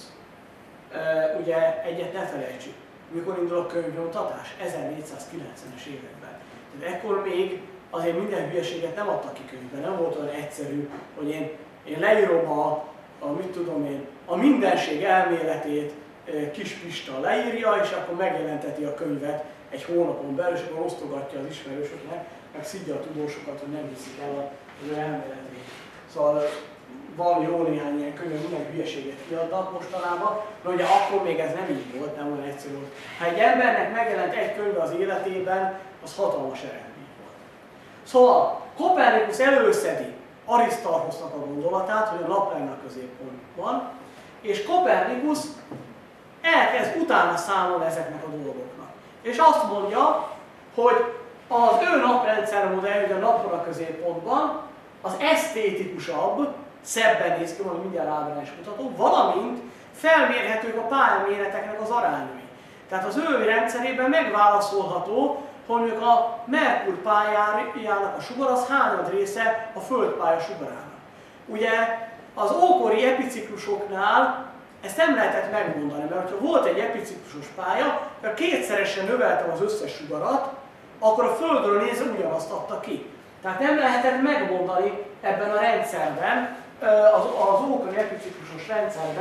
Ugye egyet ne felejtsük, mikor indul a könyvnyomtatás? ezernégyszázkilencvenes években. Tehát ekkor még azért minden hülyeséget nem adtak ki könyvben, nem volt olyan egyszerű, hogy én, én leírom a, a, mit tudom én, a mindenség elméletét, Kis Pista leírja, és akkor megjelenteti a könyvet egy hónapon belül, és akkor osztogatja az ismerősöknek, meg szidja a tudósokat, hogy nem hiszik el az ő elméletét. Szóval van jó néhány ilyen könyv, minden hülyeséget kiadnak mostanában, de ugye akkor még ez nem így volt, nem olyan egyszerű volt. Ha egy embernek megjelent egy könyv az életében, az hatalmas eredmény volt. Szóval Kopernikus előszedi Arisztarchosznak a gondolatát, hogy a nap lenne a középpontban, és Kopernikus elkezd utána számolni ezeknek a dolgoknak. És azt mondja, hogy az ő naprendszer modell, hogy a napon a középpontban, az esztétikusabb, szebben néz ki, majd mindjárt ábrán is mutatom, valamint felmérhetők a pályaméreteknek az arányai. Tehát az ő rendszerében megválaszolható, hogy mondjuk a Merkur pályájának a sugar az hányad része a Földpálya sugarának. Ugye az ókori epiciklusoknál ezt nem lehetett megmondani, mert ha volt egy epiciklusos pálya, akkor kétszeresen növeltem az összes sugarat, akkor a Földről nézve ugyanazt adta ki. Tehát nem lehetett megmondani ebben a rendszerben, az, az ókori epiciklusos rendszerben,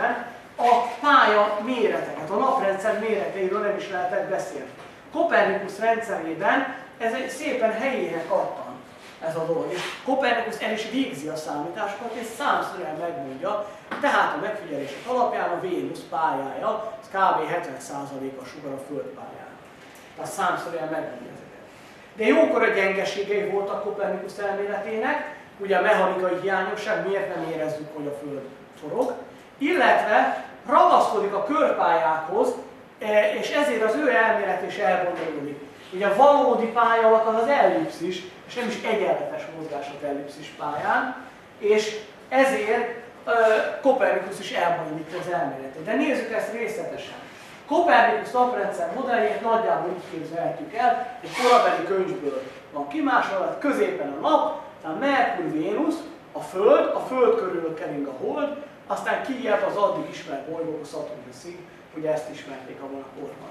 a pálya méreteket, a naprendszer méreteiről nem is lehetett beszélni. Kopernikusz rendszerében ez egy szépen helyének adtan ez a dolog. És Kopernikusz el is végzi a számításokat, és számszerűen megmondja, tehát a megfigyelések alapján a Vénusz pályája az kb. hetven százaléka sugar a Föld pályának. Tehát számszerűen megmondja ezeket. De jókora gyengeségei voltak Kopernikusz elméletének, ugye a mechanikai hiányosság, miért nem érezzük, hogy a Föld forog, illetve ragaszkodik a körpályákhoz, és ezért az ő elmélet is elbonyolódik. Ugye a valódi pálya alak az az ellipszis, és nem is egyenletes mozgás az ellipszis pályán, és ezért uh, Kopernikusz is elbonyolítja az elméletet. De nézzük ezt részletesen. Kopernikusz naprendszer modelljét nagyjából így képzelhetjük el, egy korabeli könyvből van kimásolva, középen a nap, tehát Merkur, Vénusz, a Föld, a Föld körül kering a Hold, aztán kijebb az addig ismert bolygók a Szaturnuszig, ugye ezt ismerték abban a korban.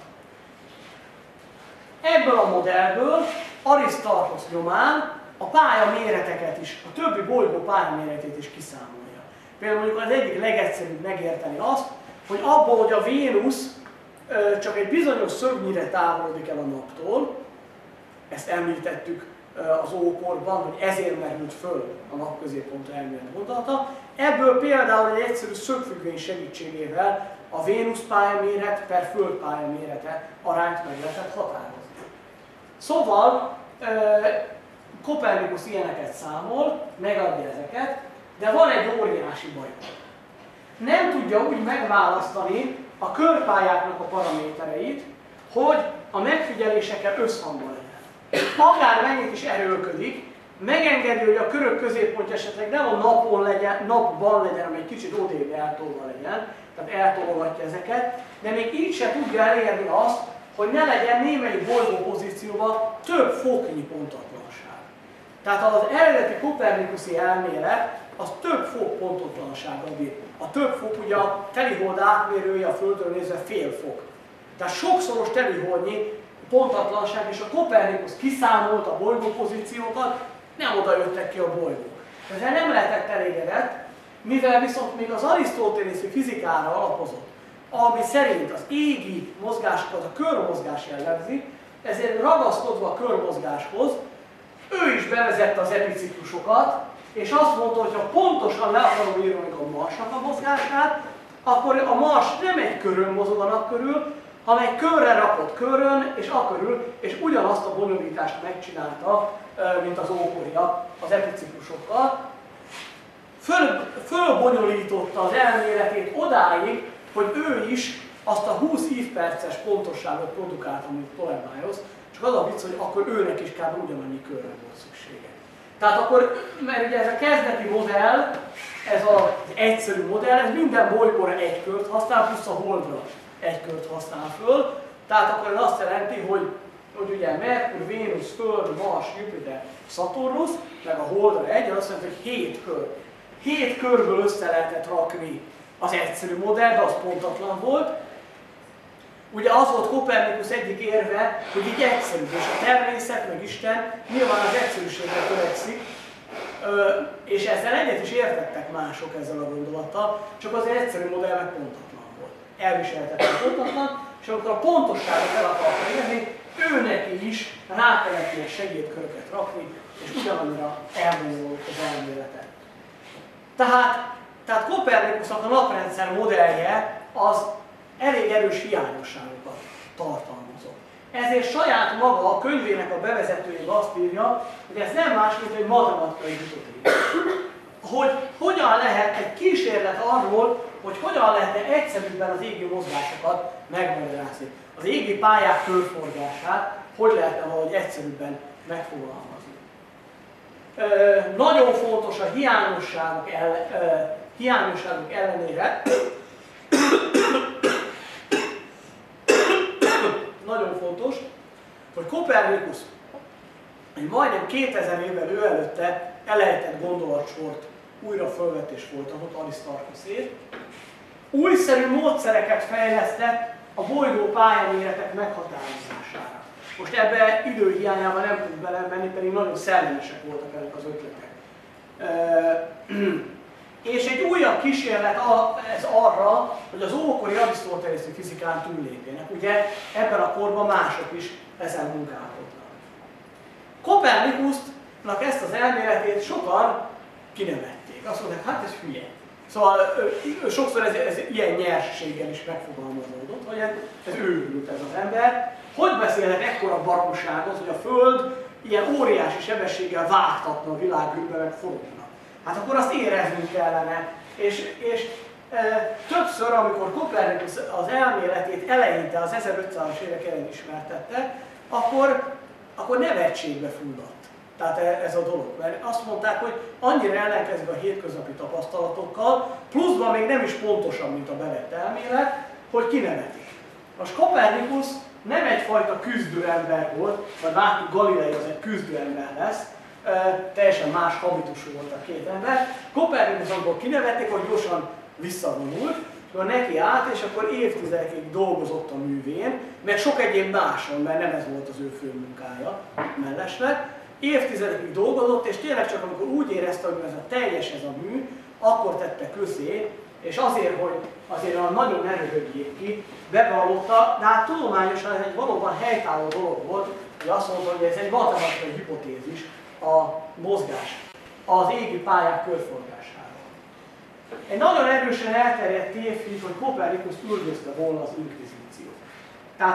Ebből a modellből Arisztarchosz nyomán a pálya méreteket is, a többi bolygó pálya méretét is kiszámolja. Például mondjuk az egyik legegyszerűbb megérteni azt, hogy abból, hogy a Vénusz csak egy bizonyos szögnyire távolodik el a naptól, ezt említettük az ókorban, hogy ezért merült föl a nap középpontra elmélet gondolata. Ebből például egy egyszerű szögfüggvény segítségével a Vénusz pályaméret per Föld pályamérete arányt meg lehetett határozni. Szóval Kopernikusz ilyeneket számol, megadja ezeket, de van egy óriási baj. Nem tudja úgy megválasztani a körpályáknak a paramétereit, hogy a megfigyelésekkel összhangban legyen. Akármennyit is erőlködik, megengedi, hogy a körök középpontja esetleg nem a napon legyen, napban legyen, hanem egy kicsit odébb eltolva legyen, tehát eltolgatja ezeket, de még így se tudja elérni azt, hogy ne legyen némelyik bolygó pozícióban több foknyi pontatlanság. Tehát az eredeti kopernikuszi elmélet az több fok pontatlansággal bír. A több fok ugye a telihold átmérője a Földről nézve fél fok. Tehát sokszoros teliholdnyi pontatlanság, és a Kopernikusz kiszámolt a bolygópozíciókat, nem oda jöttek ki a bolygók. Ezzel nem lehetett elégedett, mivel viszont még az arisztotelészi fizikára alapozott, ami szerint az égi mozgásokat a körmozgás jellemzi, ezért ragaszkodva a körmozgáshoz, ő is bevezette az epiciklusokat, és azt mondta, hogy ha pontosan le akarom írni a Marsnak a mozgását, akkor a Mars nem egy körön mozog a nap körül, hanem egy körre rakott körön, és a körül, és ugyanazt a bonyolítást megcsinálta, mint az ókoriak az epiciklusokkal. Föl, fölbonyolította az elméletét odáig, hogy ő is azt a húsz évperces pontosságot produkálta, mint Ptolemaios, csak az a vicc, hogy akkor őnek is kb. Ugyanannyi körre volt szüksége. Tehát akkor, mert ugye ez a kezdeti modell, ez az egyszerű modell, ez minden bolygóra egy kört használ, plusz a Holdra egy kört használ föl. Tehát akkor ez azt jelenti, hogy, hogy ugye Merkur, Vénusz, Föld, Mars, Jupiter, Szaturnusz, meg a Holdra egy, az azt jelenti, hogy hét kör. Hét körből össze lehetett rakni az egyszerű modell, de az pontatlan volt. Ugye az volt Kopernikusz egyik érve, hogy így egyszerű, és a természet, meg Isten nyilván az egyszerűségre törekszik, és ezzel egyet is értettek mások ezzel a gondolattal, csak az egy egyszerű modell meg pontatlan volt. Elviselhetett a pontatlan, és amikor a pontosságot el akarta érni, ő neki is rá kellett ilyen segédköröket rakni, és ugyanannyira elbonyolult az elmélete. Tehát, tehát Kopernikusznak a naprendszer modellje az elég erős hiányosságokat tartalmazott. Ezért saját maga a könyvének a bevezetőjében azt írja, hogy ez nem más, mint egy matematikai hipotézis. Hogy hogyan lehet egy kísérlet arról, hogy hogyan lehetne egyszerűbben az égi mozgásokat megmagyarázni. Az égi pályák körforgását hogy lehetne valahogy egyszerűbben megfogalmazni. Ö, nagyon fontos a hiányosságok, el, ö, hiányosságok ellenére, nagyon fontos, hogy Kopernikusz egy majdnem kétezer évvel ő előtte elejtett gondolatsort újra fölvett és folytatott Arisztarchoszét. Újszerű módszereket fejlesztett a bolygó pályaméretek meghatározására. Most ebbe időhiányában nem tudunk belemenni, pedig nagyon szellemesek voltak ezek az ötletek. És egy újabb kísérlet ez arra, hogy az ókori arisztotelészi fizikán túllépjenek. Ugye ebben a korban mások is ezen munkálkodnak. Kopernikusnak ezt az elméletét sokan kinevették. Azt mondták, hát ez hülye. Szóval sokszor ez, ez ilyen nyerséggel is megfogalmazódott, hogy ez, ez őrült ez az ember. Hogy beszélnek ekkora baromságot, hogy a Föld ilyen óriási sebességgel vágtatna a világűrbe, meg forogna. Hát akkor azt éreznünk kellene. És, és e, többször, amikor Kopernikus az elméletét eleinte az ezerötszázas évek elején ismertette, akkor, akkor nevetségbe fulladt. Tehát ez a dolog. Mert azt mondták, hogy annyira ellenkezik a hétköznapi tapasztalatokkal, pluszban még nem is pontosabb, mint a bevett elmélet, hogy kinevetik. Most Kopernikus nem egyfajta küzdőember volt, vagy látjuk Galilei az egy küzdőember lesz, teljesen más habitusú volt a két ember. Kopernikus amikor kinevették, hogy gyorsan visszavonult, akkor neki állt, és akkor évtizedekig dolgozott a művén, meg sok egyéb máson, mert nem ez volt az ő fő munkája mellesleg. Évtizedekig dolgozott, és tényleg csak amikor úgy érezte, hogy ez a teljes ez a mű, akkor tette közé, és azért, hogy azért nagyon ne röhögjék ki, bevallotta, de hát tudományosan ez egy valóban helytálló dolog volt, hogy azt mondta, hogy ez egy matematikai hipotézis, a mozgás, az égi pályák körforgásáról. Egy nagyon erősen elterjedt tévhit, hogy Kopernikus üldözte volna az inkvizíciót. Tehát,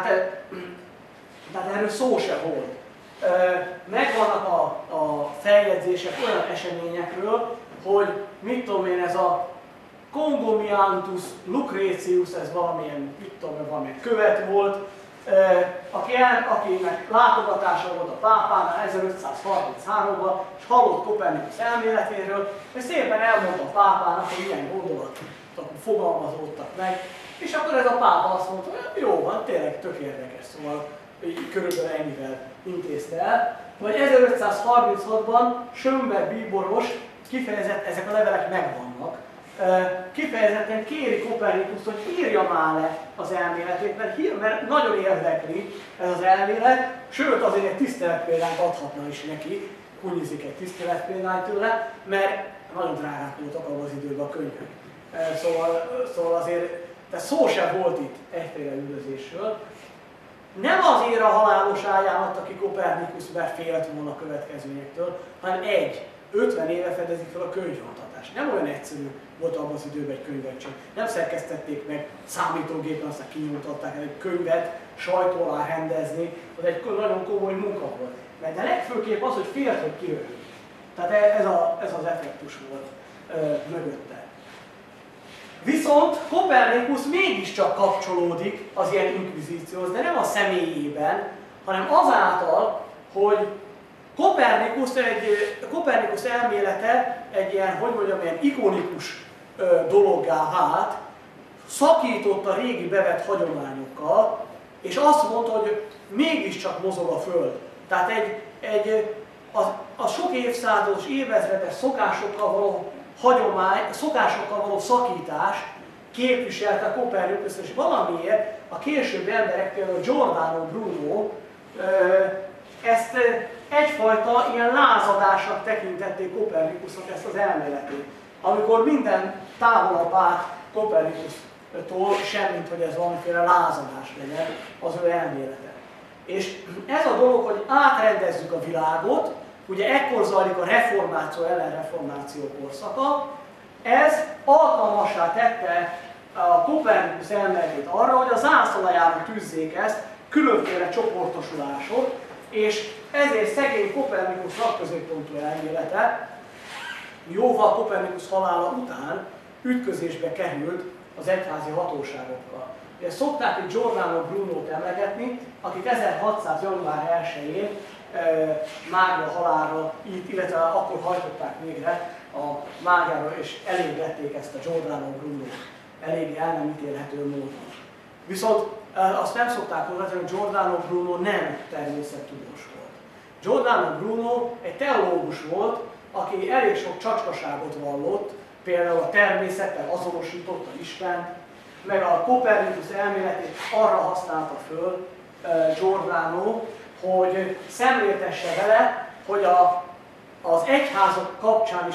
tehát erről szó se volt. Megvannak a, a feljegyzések olyan eseményekről, hogy mit tudom én, ez a Congomiantus Lucretius, ez valamilyen, mit tudom én, valamilyen követ volt, aki el, akinek látogatása volt a pápánál ezerötszázharminchárom-ban, és hallott Kopernikus elméletéről, és szépen elmondta a pápának, hogy milyen gondolatok fogalmazódtak meg, és akkor ez a pápa azt mondta, hogy jó van, tényleg tök érdekes, szóval körülbelül ennyivel intézte el. Vagy ezerötszázharminchatban Schönberg bíboros kifejezett, ezek a levelek megvannak, kifejezetten kéri Kopernikust, hogy írja már le az elméletét, mert, mert nagyon érdekli ez az elmélet, sőt azért egy tiszteletpéldányt adhatna is neki, kunyizik egy tiszteletpéldányt tőle, mert nagyon drágák voltak abban az időben a könyvek. Szóval, szóval azért, de szó sem volt itt egyféle üldözésről. Nem azért a halálos ágyán adta ki Kopernikus, mert félt volna a következményektől, hanem egy, ötven éve fedezik fel a könyvnyomtatást. Nem olyan egyszerű volt abban az időben egy könyvet csak. Nem szerkesztették meg számítógépen, aztán kinyomtatták el egy könyvet, sajtó alá rendezni, az egy nagyon komoly munka volt. De legfőképp az, hogy félt, hogy kiröhög. Tehát ez, a, ez az effektus volt ö, mögötte. Viszont Kopernikus mégiscsak kapcsolódik az ilyen inkvizícióhoz, de nem a személyében, hanem azáltal, hogy Kopernikus, egy, Kopernikus elmélete egy ilyen, hogy mondjam, ilyen ikonikus ö, dologgá vált, szakított a régi bevett hagyományokkal, és azt mondta, hogy mégiscsak mozog a Föld. Tehát egy, egy, a, a sok évszázados, évezredes szokásokkal való hagyomány, szokásokkal való szakítás képviselte Kopernikus, és valamiért a későbbi emberek, például Giordano Bruno, ezt egyfajta ilyen lázadásnak tekintették Kopernikusnak ezt az elméletét. Amikor minden távolabb állt Kopernikusztól, semmint, hogy ez valamiféle lázadás legyen az ő elmélete. És ez a dolog, hogy átrendezzük a világot, ugye ekkor zajlik a reformáció, ellenreformáció korszaka, ez alkalmassá tette a Kopernikus elméletét arra, hogy a zászlajára tűzzék ezt, különféle csoportosulások, és ezért szegény Kopernikus napközéppontú elmélete jóval Kopernikus halála után ütközésbe került az egyházi hatóságokkal. Ugye szokták itt Giordano Brunót emlegetni, akit ezerhatszáz január elsején e, mágia halálra, illetve akkor hajtották végre a mágiára, és eléglették ezt a Giordano Brunót elég el nem ítélhető módon. Viszont e, azt nem szokták mondani, hogy Giordano Bruno nem természettudós volt. Giordano Bruno egy teológus volt, aki elég sok csacskaságot vallott, például a természettel azonosította Istent, meg a Kopernikus elméletét arra használta föl uh, Giordano, hogy szemléltesse vele, hogy a, az egyházak kapcsán is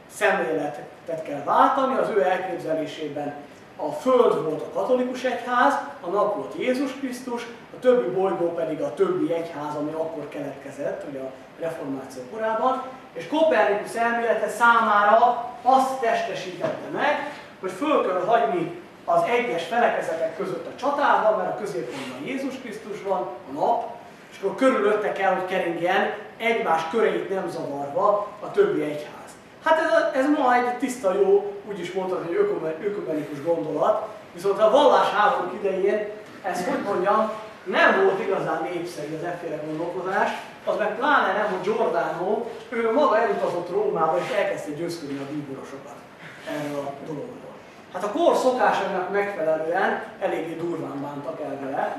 szemléletet kell váltani, az ő elképzelésében a Föld volt a katolikus egyház, a nap volt Jézus Krisztus, a többi bolygó pedig a többi egyház, ami akkor keletkezett, ugye a reformáció korában, és Kopernikusz elmélete számára azt testesítette meg, hogy föl kell hagyni az egyes felekezetek között a csatában, mert a középpontban Jézus Krisztus van, a nap, és akkor körülötte kell, hogy keringjen, egymás köreit nem zavarva a többi egyház. Hát ez, ez ma egy tiszta jó, úgy is mondhatni, hogy ökumenikus gondolat, viszont a vallásháborúk idején ez, hogy mondjam, nem volt igazán népszerű az efféle gondolkodás, az meg pláne nem, hogy Giordano, ő maga elutazott Rómába és elkezdte győzködni a bíborosokat erről a dologról. Hát a kor szokásainak megfelelően eléggé durván bántak el vele,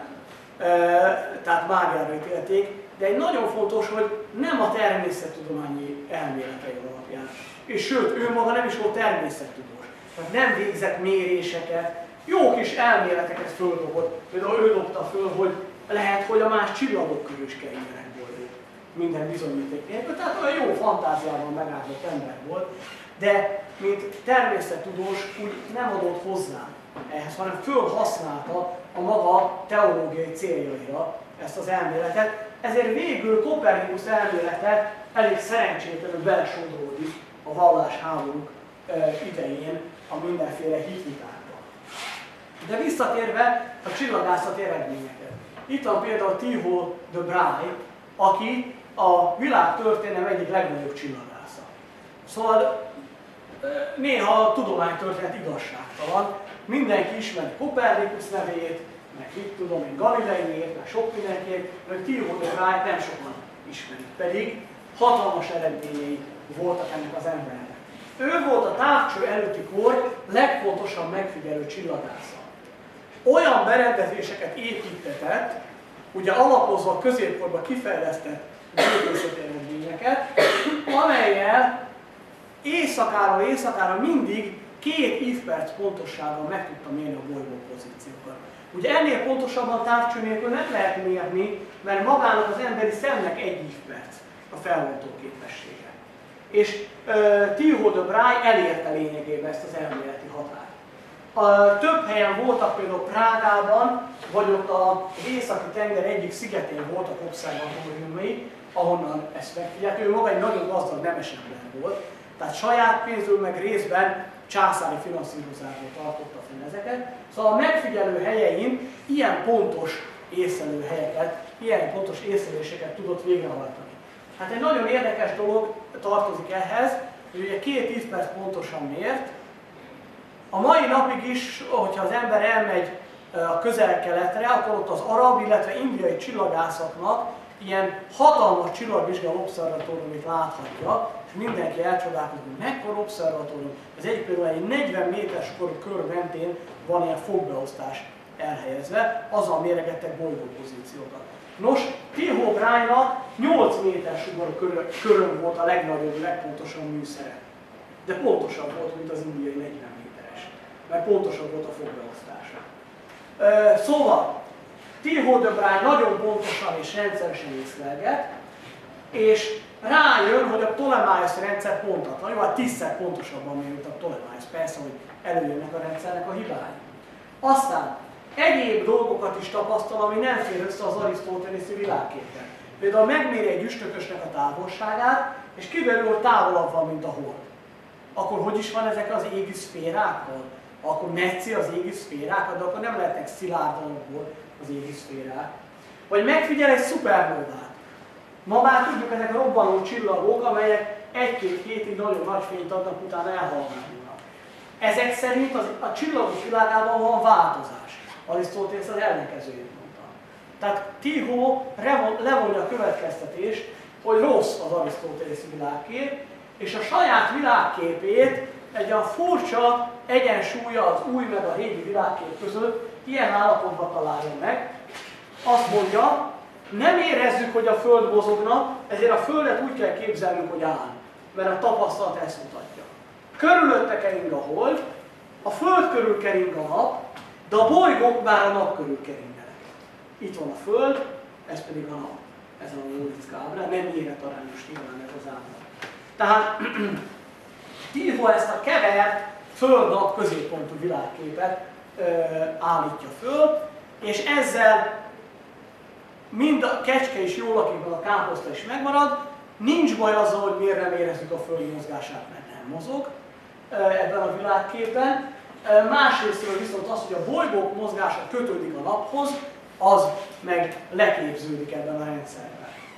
tehát mágiára ítélték, de egy nagyon fontos, hogy nem a természettudományi elméletei alapján. És sőt, ő maga nem is volt természettudós. Tehát nem végzett méréseket, jó kis elméleteket földobott. Például ő dobta föl, hogy lehet, hogy a más csillagok körül is keringenek boldog. Minden bizonyíték nélkül. Tehát olyan jó fantáziában megállott ember volt. De mint természettudós úgy nem adott hozzá ehhez, hanem fölhasználta a maga teológiai céljaira ezt az elméletet. Ezért végül Kopernikusz elmélete elég szerencsétlenül belesodródik a vallásháborúk idején a mindenféle hitvitákba. De visszatérve a csillagászati eredményeket. Itt van például Tycho de Broglie, aki a világ történelem egyik legnagyobb csillagásza. Szóval néha a tudománytörténet igazságtalan. Mindenki ismeri Kopernikusz nevét, meg itt tudom én Galileiét, meg sok mindenkiét, meg Tycho de Broglie nem sokan ismerik, pedig hatalmas eredményei voltak ennek az embernek. Ő volt a távcső előtti kor legfontosabb megfigyelő csillagásza. Olyan berendezéseket építetett, ugye alapozva a középkorban kifejlesztett gépészeti eredményeket, amellyel éjszakáról éjszakára mindig két évperc pontossággal meg tudta mérni a bolygó pozíciókat. Ugye ennél pontosabban távcső nélkül nem lehet mérni, mert magának az emberi szemnek egy évperc a felbontó képessége. És uh, Tycho de Broglie elérte lényegében ezt az elméleti határt. A, több helyen voltak, például Prágában, vagy ott az északi tenger egyik szigetén voltak obszervatóriumai, ahonnan ezt megfigyelt. Ő maga egy nagyon gazdag nemes ember volt, tehát saját pénzből meg részben császári finanszírozásból tartotta fel ezeket. Szóval a megfigyelő helyein ilyen pontos észlelő helyeket, ilyen pontos észleléseket tudott végrehajtani. Hát egy nagyon érdekes dolog tartozik ehhez, hogy ugye két évperc pontosan mért. A mai napig is, hogyha az ember elmegy a közel-keletre, akkor ott az arab, illetve indiai csillagászoknak ilyen hatalmas csillagvizsgáló obszervatóriumot láthatja, és mindenki elcsodálkozik, hogy mekkora obszervatórium. Ez egy például egy negyven méteres kör mentén van ilyen fogbeosztás elhelyezve, azzal méregettek bolygópozíciókat. Nos, Tycho Braille-nak nyolc méter sugarú körön volt a legnagyobb, legpontosabb műszere. De pontosabb volt, mint az indiai negyven méteres, mert pontosabb volt a fogbeosztása. Szóval, Tycho de Broglie nagyon pontosan és rendszeresen észlelget, és rájön, hogy a Ptolemaios rendszer pontatlan. Jó, hát tízszer pontosabban mér, mint a Ptolemaios, persze, hogy előjönnek a rendszernek a hibái. Aztán egyéb dolgokat is tapasztal, ami nem fér össze az arisztotelészi világképpel. Például megméri egy üstökösnek a távolságát, és kiderül, hogy távolabb van, mint a hold. Akkor hogy is van ezek az égi szférákkal? Akkor metszi az égi szférákat, de akkor nem lehetnek szilárdanokból az égi szférák. Vagy megfigyel egy szupernovát. Ma már tudjuk, ezek a robbanó csillagok, amelyek egy-két hétig nagyon nagy fényt adnak, utána elhalnak. Ezek szerint az, a csillagok világában van változás. Arisztotélész az ellenkezőjét mondta. Tehát Tycho levonja a következtetést, hogy rossz az arisztotélészi világkép, és a saját világképét egy olyan furcsa egyensúlya az új meg a régi világkép között ilyen állapotban találja meg. Azt mondja, nem érezzük, hogy a Föld mozogna, ezért a Földet úgy kell képzelnünk, hogy áll, mert a tapasztalat ezt mutatja. Körülötte kering a hold, a Föld körül kering a nap, de a bolygók már a nap körül keringenek. Itt van a Föld, ez pedig a nap. Ez a Lóriczka ábrán, nem éretarányos nyilván ez az ábrán. Tehát Tycho ezt a kevert föld-nap középpontú világképet ö, állítja föl, és ezzel mind a kecske is jól lakik, a káposzta is megmarad, nincs baj azzal, hogy miért nem érezzük a föld mozgását, mert nem mozog ebben a világképben. Másrésztről viszont az, hogy a bolygók mozgása kötődik a naphoz, az meg leképződik ebben a rendszerben.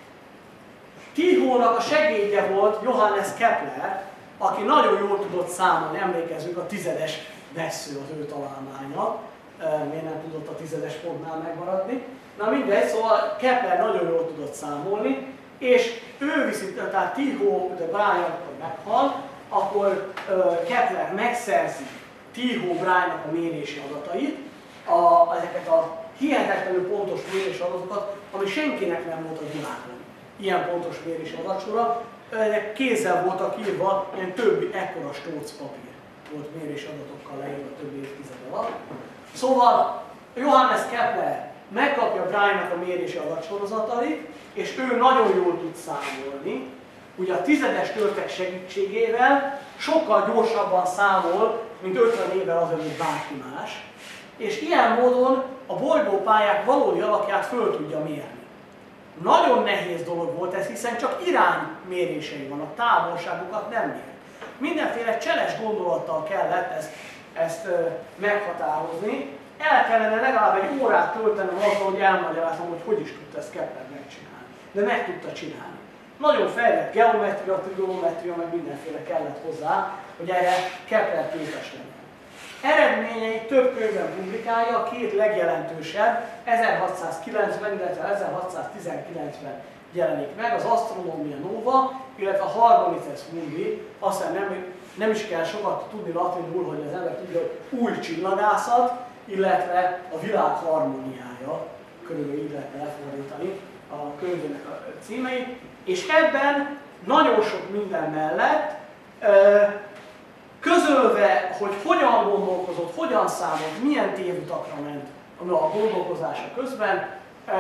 Tychónak a segédje volt Johannes Kepler, aki nagyon jól tudott számolni, emlékezzünk, a tizedes vessző az ő találmánya, miért nem tudott a tizedes pontnál megmaradni. Na mindegy, szóval Kepler nagyon jól tudott számolni, és ő viszi, tehát Tycho de Brahe, amikor meghal, akkor Kepler megszerzi Tycho Brahe-nak a mérési adatait, a, ezeket a hihetetlenül pontos mérési adatokat, ami senkinek nem volt a világon. Ilyen pontos mérési adatsora, ezek kézzel voltak írva, ilyen több ekkora stóc papír volt mérési adatokkal leírva több évtized alatt. Szóval Johannes Kepler megkapja Brahe-nak a mérési adatsorozatait, és ő nagyon jól tud számolni, ugye a tizedes törtek segítségével sokkal gyorsabban számol, mint ötven évvel azelőtt bárki más, és ilyen módon a bolygópályák valódi alakját föl tudja mérni. Nagyon nehéz dolog volt ez, hiszen csak iránymérései vannak, távolságokat nem mér. Mindenféle cseles gondolattal kellett ezt, ezt ö, meghatározni. El kellene legalább egy órát töltenem azzal, hogy elmagyarázom, hogy hogy is tudta ezt Kepler megcsinálni. De meg tudta csinálni. Nagyon fejlett geometria, trigonometria, meg mindenféle kellett hozzá, hogy erre Kepler képes legyen. Eredményeit több könyvben publikálja, a két legjelentősebb, ezerhatszázkilencven, illetve ezerhatszáztizenkilencben jelenik meg, az Astronomia Nova, illetve a Harmonices Mundi, aztán nem, nem is kell sokat tudni latinul, hogy az ember tudja, hogy új csillagászat, illetve a világ harmóniája, körülbelül így lehetne lefordítani a könyvének a címeit, és ebben nagyon sok minden mellett közölve, hogy hogyan gondolkozott, hogyan számolt, milyen tévutakra ment a gondolkozása közben,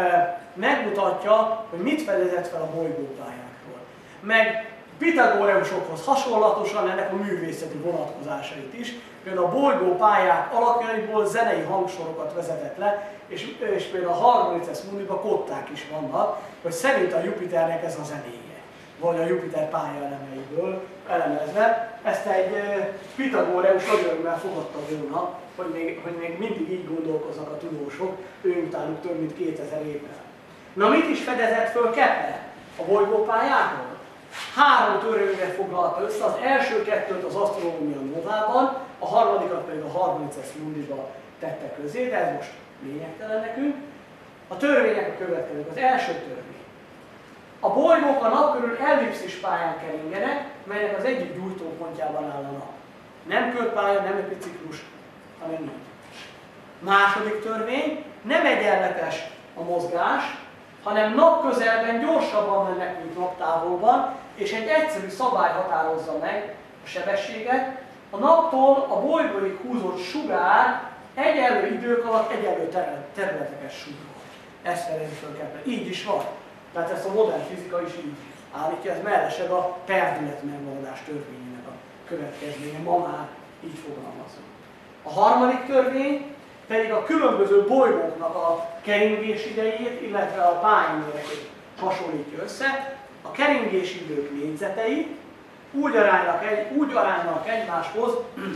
megmutatja, hogy mit fedezett fel a bolygópályákról. Meg Pitagoreusokhoz hasonlatosan ennek a művészeti vonatkozásait is. Például a bolygópályák alakjaiból zenei hangsorokat vezetett le, és, és például a Harmonices Mundiban kották is vannak, hogy szerint a Jupiternek ez a zenéje, vagy a Jupiter pályaelemeiből elemezve. Ezt egy Pitagoreus örömmel fogadta volna, hogy még, hogy még mindig így gondolkoznak a tudósok, ő utánuk több mint kétezer évvel. Na mit is fedezett föl Kepler a bolygópályákról? Három törvényre foglalta össze, az első kettőt az Astronomia Novában, a harmadikat pedig a Harmonices Mundiba tette közé, de ez most lényegtelen nekünk. A törvények a következők. Az első törvény. A bolygók a nap körül ellipszis pályán keringenek, melynek az egyik gyújtópontjában áll a nap. Nem körpálya, nem epiciklus, hanem így. Második törvény, nem egyenletes a mozgás, hanem napközelben gyorsabban mennek, mint naptávolban, és egy egyszerű szabály határozza meg a sebességet. A naptól a bolygóig húzott sugár egyenlő idők alatt egyenlő területeket sugár. Ezt fedezi föl Kepler. Így is van. Tehát ezt a modern fizika is így állítja, ez mellesleg a perdület megmaradás törvényének a következménye, ma már így fogalmazunk. A harmadik törvény pedig a különböző bolygóknak a keringés idejét, illetve a pályaméretét hasonlítja össze. A keringés idők négyzetei úgy aránynak, egy, úgy aránynak egymáshoz,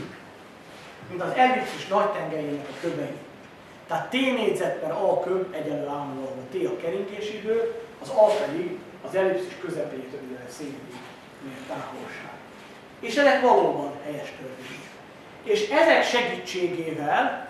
mint az ellipszis nagytengelyének a kövei. Tehát T négyzet per A köb egyenlő állandóan T a keringési idő, az A pedig az ellipszis közepétől széli távolság. És ezek valóban helyes törvények. És ezek segítségével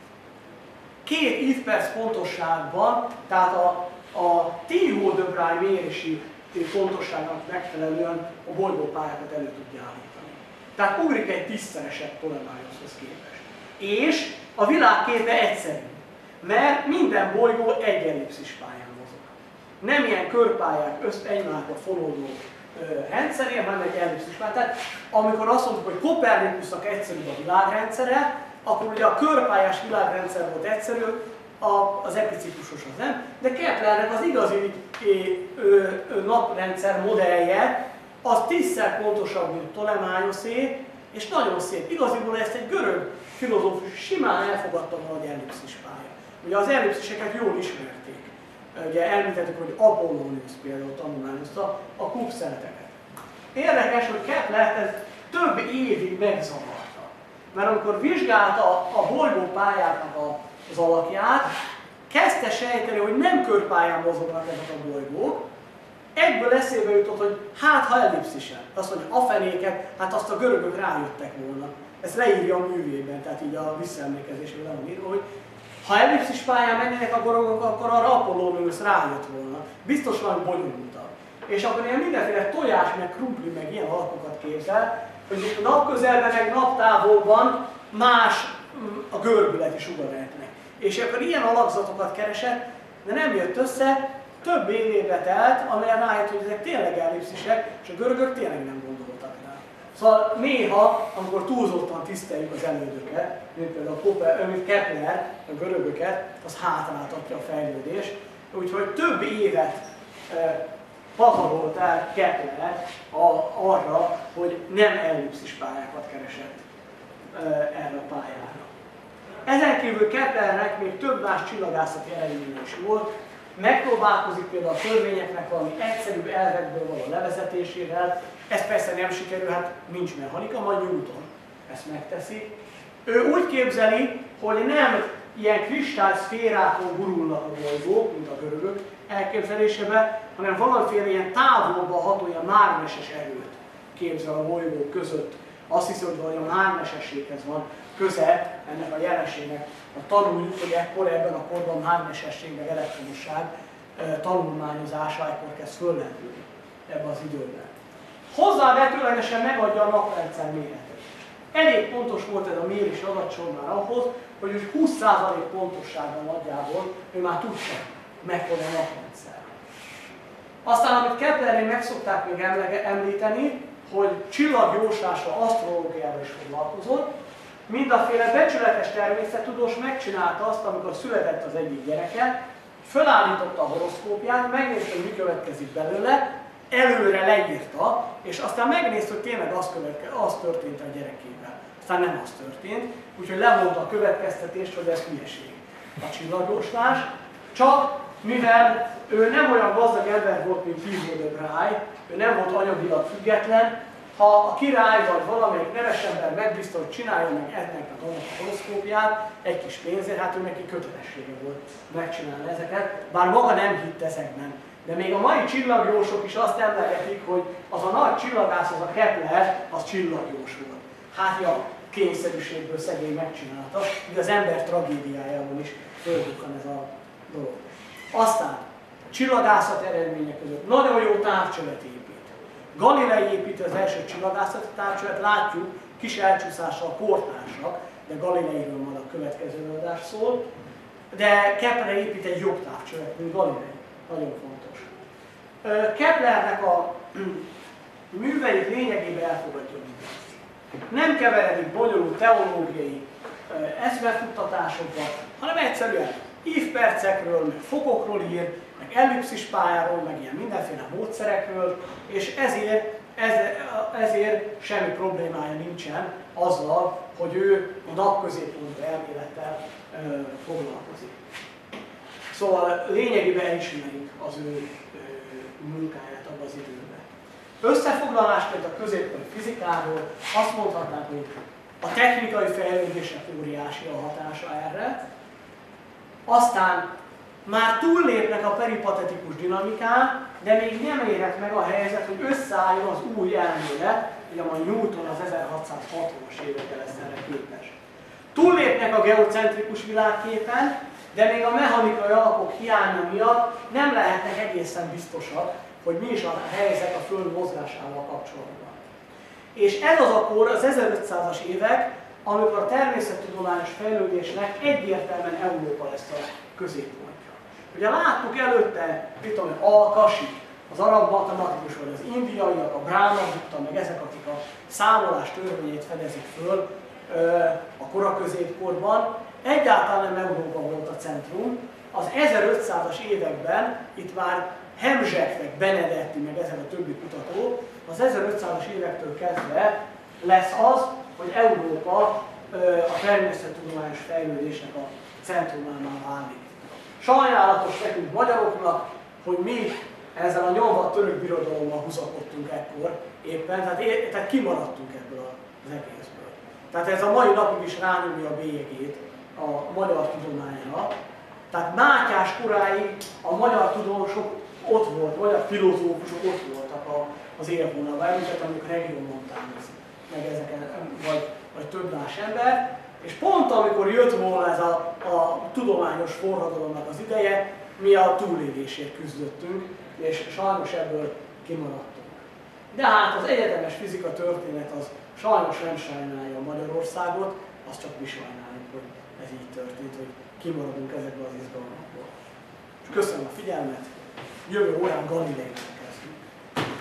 két évperc pontosságban, tehát a, a Tycho de Brahe mérési pontosságnak megfelelően a bolygópályákat elő tudja állítani. Tehát ugrik egy tízszereset Ptolemaioshoz képest. És a világképe egyszerű, mert minden bolygó egy ellipszis pályán mozog. Nem ilyen körpályák össz egymásba fonódó rendszerén, hanem egy ellipszis pályán. Tehát amikor azt mondtuk, hogy Kopernikusznak egyszerű a világrendszere, akkor ugye a körpályás világrendszer volt egyszerű, az epiciklusos az nem, de Keplernek az igazi naprendszer modellje az tízszer pontosabb, mint Ptolemaiosé, és nagyon szép. Igaziból ezt egy görög filozófus simán elfogadta volna, hogy ellipszis pálya. Ugye az ellipsziseket jól ismerték. Ugye említettük, hogy Apollonius például tanulmányozta a kubszeleteket. Érdekes, hogy Kepler ez több évig megzavarta. Mert amikor vizsgálta a bolygópályáknak az alakját, kezdte sejteni, hogy nem körpályán mozognak ezek a bolygók. Egyből eszébe jutott, hogy hát ha ellipszisen. Azt mondja, a fenéket, hát azt a görögök rájöttek volna. Ezt leírja a művében, tehát így a visszaemlékezésben le van írva, hogy ha ellipszis pályán mennének a görögök, akkor arra Apollonius rájött volna. Biztos valami bonyolultabb. És akkor ilyen mindenféle tojás, meg krumpli, meg ilyen alakokat képzel, hogy napközelben, meg naptávolban más a görbületi sugarejtnek. És akkor ilyen alakzatokat keresett, de nem jött össze, több évébe telt, amire rájött, hogy ezek tényleg ellipszisek, és a görögök tényleg nem gondoltak rá. Szóval néha, amikor túlzottan tiszteljük az elődöket, mint például Kepler, a görögöket, az hátráltatja a fejlődést. Úgyhogy több évet e, pazarolt el Kepler a, arra, hogy nem ellipszis pályákat keresett e, erre a pályára. Ezen kívül Keplernek még több más csillagászati eredménye is volt. Megpróbálkozik például a törvényeknek valami egyszerűbb elvekből való levezetésével. Ez persze nem sikerül, hát nincs mechanika, majd Newton ezt megteszi. Ő úgy képzeli, hogy nem ilyen kristályszférákon gurulnak a bolygók, mint a görögök elképzelésében, hanem valamiféle ilyen távolba ható, ilyen mágneses erőt képzel a bolygók között. Azt hiszi, hogy a mágnesességhez van köze ennek a jelenségnek. Tanuljuk, hogy ekkor ebben a korban mágnesesség, meg elektromosság tanulmányozása ekkor kezd föllendülni ebben az időben. Hozzávetőlegesen megadja a naprendszer méretét. Elég pontos volt ez a mérési adatsor már ahhoz, hogy húsz százalék pontossággal nagyjából ő már tudta, mekkora a naprendszer. Aztán, amit Keplernél meg szokták még említeni, hogy csillagjóslással, asztrológiával is foglalkozott. Mindaféle becsületes természettudós megcsinálta azt, amikor született az egyik gyereke, fölállította a horoszkópját, megnézte, hogy mi következik belőle, előre leírta, és aztán megnézte, hogy tényleg az, követke, az történt a gyerekével. Aztán nem az történt, úgyhogy levonta a következtetést, hogy ez hülyeség a csillagjóslás, csak mivel ő nem olyan gazdag ember volt, mint Tycho Brahe, ő nem volt anyagilag független, ha a király vagy valamelyik neves ember megbízta, hogy csinálja meg ennek a dolgok a horoszkópját egy kis pénzért, hát ő neki kötelessége volt megcsinálni ezeket, bár maga nem hitt ezekben. De még a mai csillagjósok is azt emlegetik, hogy az a nagy csillagász, az a Kepler, az csillagjós volt. Hát ja, kényszerűségből szegény megcsinálta, de az ember tragédiájában is földukkan ez a dolog. Aztán csillagászat eredmények között nagyon jó távcsövet épít. Galilei építi az első csillagászati távcsövet, látjuk, kis elcsúszással kortársak, de Galileiről majd a következő előadás szól. De Kepler épít egy jobb távcsövet, mint Galilei. Nagyon fontos. Keplernek a műveit lényegében elfogadja mindenki. Nem keveredik bonyolult teológiai eszmefuttatásokba, hanem egyszerűen ívpercekről, meg fokokról ír, meg ellipszis pályáról, meg ilyen mindenféle módszerekről, és ezért, ez, ezért semmi problémája nincsen azzal, hogy ő a napközéppontú elmélettel ö, foglalkozik. Szóval lényegében elismerjük az ő ö, munkáját abban az időben. Összefoglalásként a középkori fizikáról azt mondhatnánk, hogy a technikai fejlődésnek óriási a hatása erre, aztán már túllépnek a peripatetikus dinamikán, de még nem érhet meg a helyzet, hogy összeálljon az új elmélet, ugye a Newton az ezerhatszázhatvanas évekkel lesz erre képes. Túllépnek a geocentrikus világképen, de még a mechanikai alapok hiánya miatt nem lehetnek egészen biztosak, hogy mi is a helyzet a Föld mozgásával kapcsolatban. És ez az a kor, az ezerötszázas évek, amikor a természettudományos fejlődésnek egyértelműen Európa lesz a középpontja. Ugye láttuk előtte, mit tudom, Al-Kashi, az arab matematikus, vagy az indiaiak, a Brahma-Gupta, meg ezek, akik a számolás törvényét fedezik föl a koraközépkorban, egyáltalán nem Európa volt a centrum. Az ezerötszázas években itt már Hemzsek, meg Benedetti, meg ezek a többi kutató az ezerötszázas évektől kezdve lesz az, hogy Európa a természettudományos fejlődésnek a centrumánál válik. Sajnálatos nekünk magyaroknak, hogy mi ezzel a nyomvat török birodalommal húzakodtunk ekkor éppen, tehát, é, tehát kimaradtunk ebből az egészből. Tehát ez a mai napig is rányomja a bélyegét a magyar tudományra. Tehát Mátyás koráig a magyar tudósok ott volt, magyar filozófusok ott voltak a, az élvonalban, említettem, amikor Region Montanus, meg ezeken, vagy, vagy több más ember. És pont amikor jött volna ez a, a tudományos forradalomnak az ideje, mi a túlélésért küzdöttünk, és sajnos ebből kimaradtunk. De hát az egyetemes fizika történet az sajnos nem sajnálja Magyarországot, azt csak mi sajnáljuk, hogy ez így történt, hogy kimaradunk ezekből az izgalmakból. És köszönöm a figyelmet, jövő órán Galileónak.